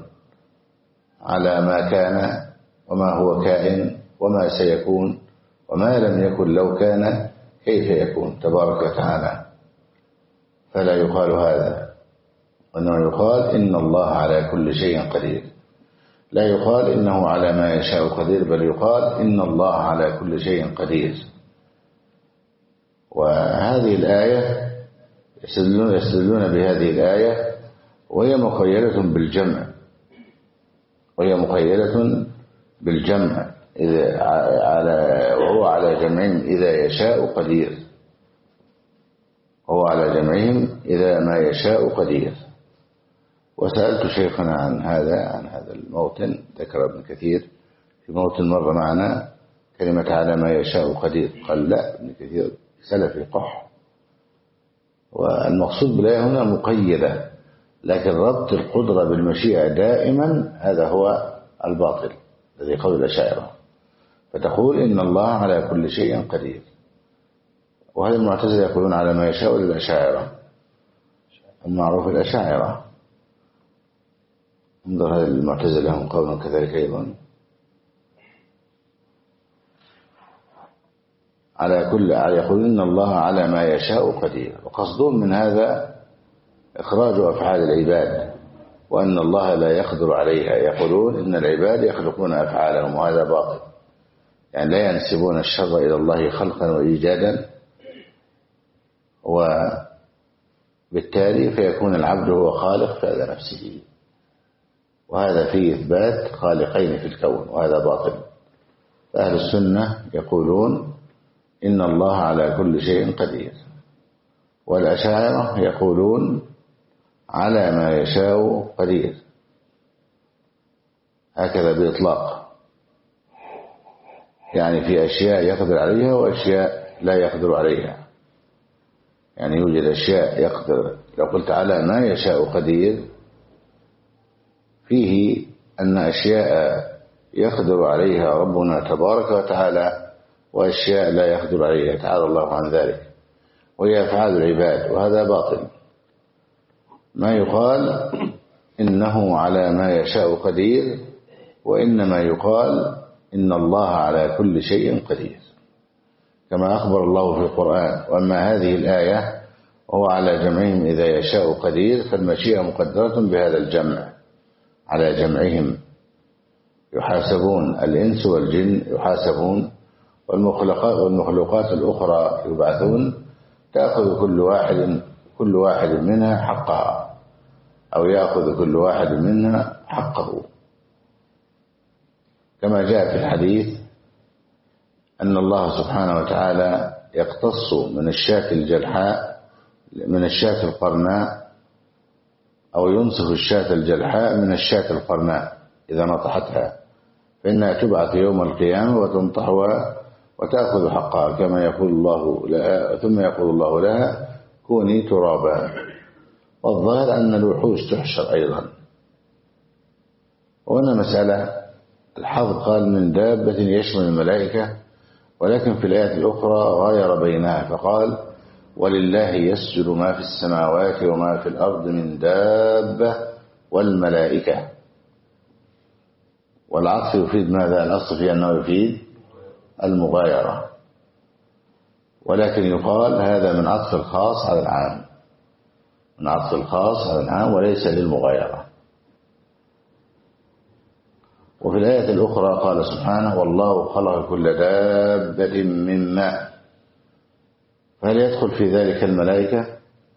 على ما كان وما هو كائن وما سيكون، وما لم يكن لو كان كيف يكون تبارك وتعالى. فلا يقال هذا، وإنما يقال إن الله على كل شيء قدير. لا يقال إنه على ما يشاء قدير، بل يقال إن الله على كل شيء قدير. وهذه الآية يستدلون بهذه الآية وهي مقيدة بالجمع وهو على جمعهم إذا يشاء قدير. وهو على جمعهم إذا ما يشاء قدير. وسألت شيخنا عن هذا الموطن، ذكر ابن كثير في موطن مر معنا كلمة على ما يشاء قدير، قال لا، ابن كثير سلفي قح. والمقصود بالآية هنا مقيدة، لكن ربط القدرة بالمشيئة دائما هذا هو الباطل الذي قول الأشاعرة. فتقول إن الله على كل شيء قدير، وهذا المعتزلة يقولون على ما يشاء للأشاعرة، المعروف الأشاعرة. انظر هذا المعتزلة لهم قول كذلك أيضا يقولون إن الله على ما يشاء قدير، وقصدهم من هذا إخراج أفعال العباد، وأن الله لا يقدر عليها. يقولون إن العباد يخلقون أفعالهم، وهذا باطل، يعني لا ينسبون الشر إلى الله خلقا وإيجادا، وبالتالي فيكون العبد هو خالق فعل نفسه، وهذا فيه إثبات خالقين في الكون، وهذا باطل. فأهل السنة يقولون إن الله على كل شيء قدير، والأشاعرة يقولون على ما يشاء قدير، هكذا بإطلاق، يعني في أشياء يقدر عليها وأشياء لا يقدر عليها. يعني يوجد أشياء يقدر، لو قلت على ما يشاء قدير فيه أن أشياء يقدر عليها ربنا تبارك وتعالى وأشياء لا يقدر عليها تعالى الله عن ذلك، وهي أفعال العباد، وهذا باطل. ما يقال إنه على ما يشاء قدير، وإنما يقال إن الله على كل شيء قدير، كما أخبر الله في القرآن. وأما هذه الآية وهو على جمعهم إذا يشاء قدير، فالمشيئة مقدرة بهذا الجمع، على جمعهم يحاسبون، الإنس والجن يحاسبون، والمخلوقات الأخرى يبعثون، تأخذ كل واحد منها حقها، أو يأخذ كل واحد منها حقه، كما جاء في الحديث أن الله سبحانه وتعالى يقتص من الشاة الجلحاء من الشاة القرناء، أو ينصف الشاة الجلحاء من الشاة القرناء إذا نطحتها، فإنها تبعث يوم القيامة وتنطح وتأخذ حقها كما يقول الله لها، ثم يقول الله لها كوني ترابا. والظاهر أن الوحوش تحشر أيضا. وهنا مسألة الحظ قال من دابة يشمل الملائكة، ولكن في الآية الأخرى غاير بينها فقال ولله يسجد ما في السماوات وما في الأرض من دابة والملائكة. والعطف يفيد ماذا؟ الأصل في أنه يفيد المغايرة، ولكن يقال هذا من عطف الخاص على العام، من عطف الخاص على العام وليس للمغايرة. وفي الآية الأخرى قال سبحانه والله خلق كل دابة من ماء. فهل يدخل في ذلك الملائكة؟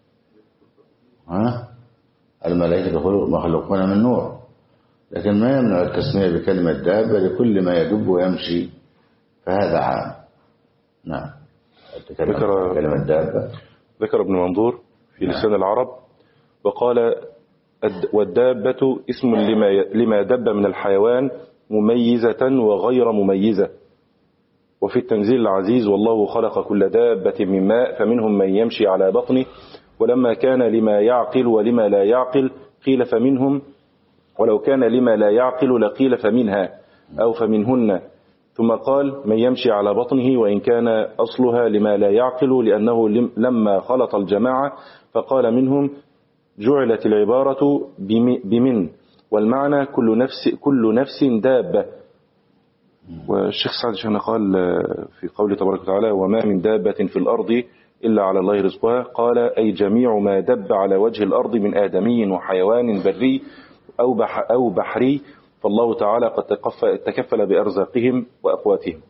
الملائكة مخلوقون من نور، لكن ما يمنع التسمية بكلمة دابة لكل ما يدب ويمشي، فهذا عام. نعم. كلمة دابة ذكر ابن منظور في لسان العرب وقال والدابة اسم لما دب من الحيوان مميزة وغير مميزة. وفي التنزيل العزيز والله خلق كل دابة من ماء فمنهم من يمشي على بطنه ولما كان لما يعقل ولما لا يعقل قيل فمنهم ولو كان لما لا يعقل لقيل فمنها أو فمنهن. ثم قال من يمشي على بطنه وإن كان أصلها لما لا يعقل لأنه لما خلط الجماعة فقال منهم جعلت العبارة بمن والمعنى كل نفس دابة. والشيخ سعد شيخنا قال في قوله تبارك وتعالى وما من دابة في الأرض إلا على الله رزقها قال أي جميع ما دب على وجه الأرض من آدمي وحيوان بري أو بحري، فالله تعالى قد تكفل بأرزاقهم وأقواتهم.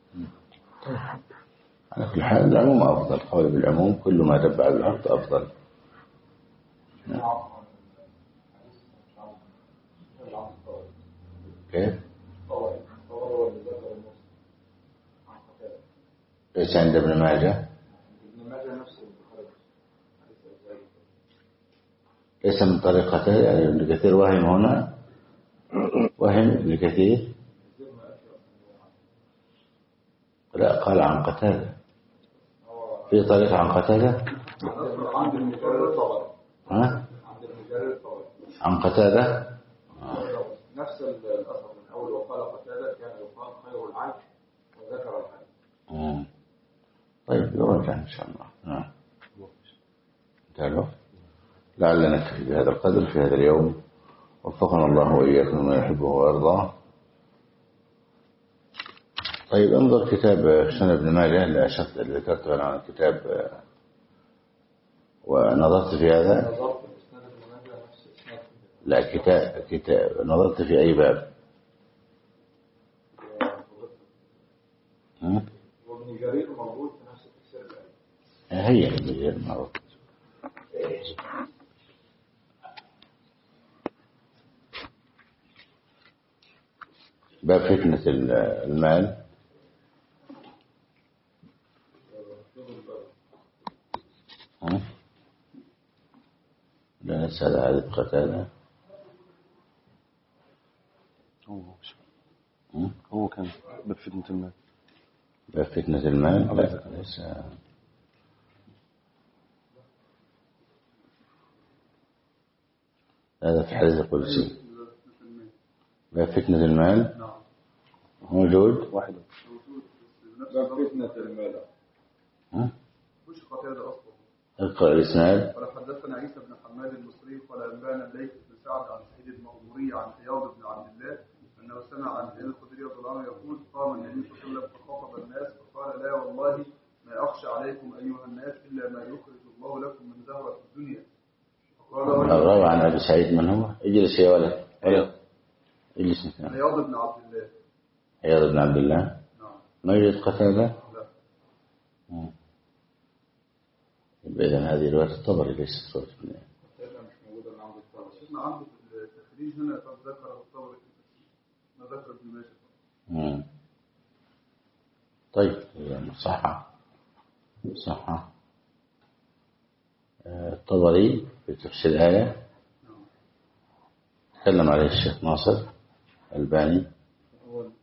على كل حال العموم أفضل، قول بالعموم كل ما دب على الأرض أفضل. كيف؟ ليس عند ابن ماجه؟ ليس من طريقته، يعني ابن كثير وهم هنا، وهم ابن كثير. لا قال عن قتادة، في طريقة عن قتادة. عن قتادة نفس الأثر من أول وقال قتادة كان يقال خير العيش وذكر الحديث. طيب يرجع إن شاء الله. نعم. تعالوا لعلنا نكتفي بهذا القدر في هذا اليوم، وفقنا الله وإياكم ما يحبه ويرضاه. طيب انظر كتاب سنن ابن ماجه اللي أشرت اللي ذكرته عن الكتاب ونظرت في هذا. لا كتاب نظرت في أي باب؟ وابن جرير موجود في نفس التفسير. هي ابن جرير موجود. باب فتنة المال. لا نسأل عدد قتادة. هو كان باب فتنة المال. باب فتنة المال لا ليس. هذا في حديث القدسي. باب فتنة المال موجود واحد. باب فتنة المال. مش قتادة أصلا. اقرأ الإسناد. قال حدثنا عيسى بن حماد المصري قال أنبانا الليث بن سعد عن سعيد المقبوري عن عياض بن عبد الله أنه سمع عن أبي الخدري رضي الله عنه يقول قام النبي صلى الله عليه وسلم فخاطب الناس فقال لا والله ما أخشى عليكم أيها الناس إلا ما يخرج الله لكم من زهرة الدنيا. روى عن أبي سعيد من هو؟ اجلس يا ولد. اجلس مثلا. عياض بن عبد الله. عياض بن عبد الله. نعم. ما يوجد قتادة؟ لا. إذن هذه رواية الطبري ليست صورة ابن. مش موجودة من عند الطبري. شفنا عنده في التخريج هنا قد ذكر الطبري ما ذكر ابن ماجه. طيب صح. الطبري في تفسير الآية تكلم عليه الشيخ ناصر الباني. هو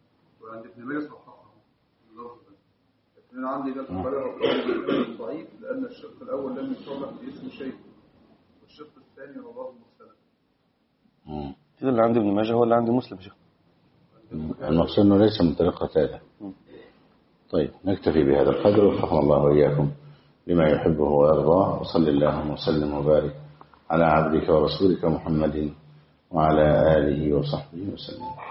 أنا عندي ده القاهرة والقاهرة ضعيف لأن الشق الأول لم يصرح باسم شيء والشق الثاني رواه مسلم. كده اللي عندي ابن ماجه هو اللي عندي مسلم شيخ. المقصود أنه ليس من طريق قتادة. طيب نكتفي بهذا القدر وفقنا الله وإياكم لما يحبه ويرضاه، وصلى اللهم وسلم وبارك على عبدك ورسولك محمد وعلى آله وصحبه وسلم.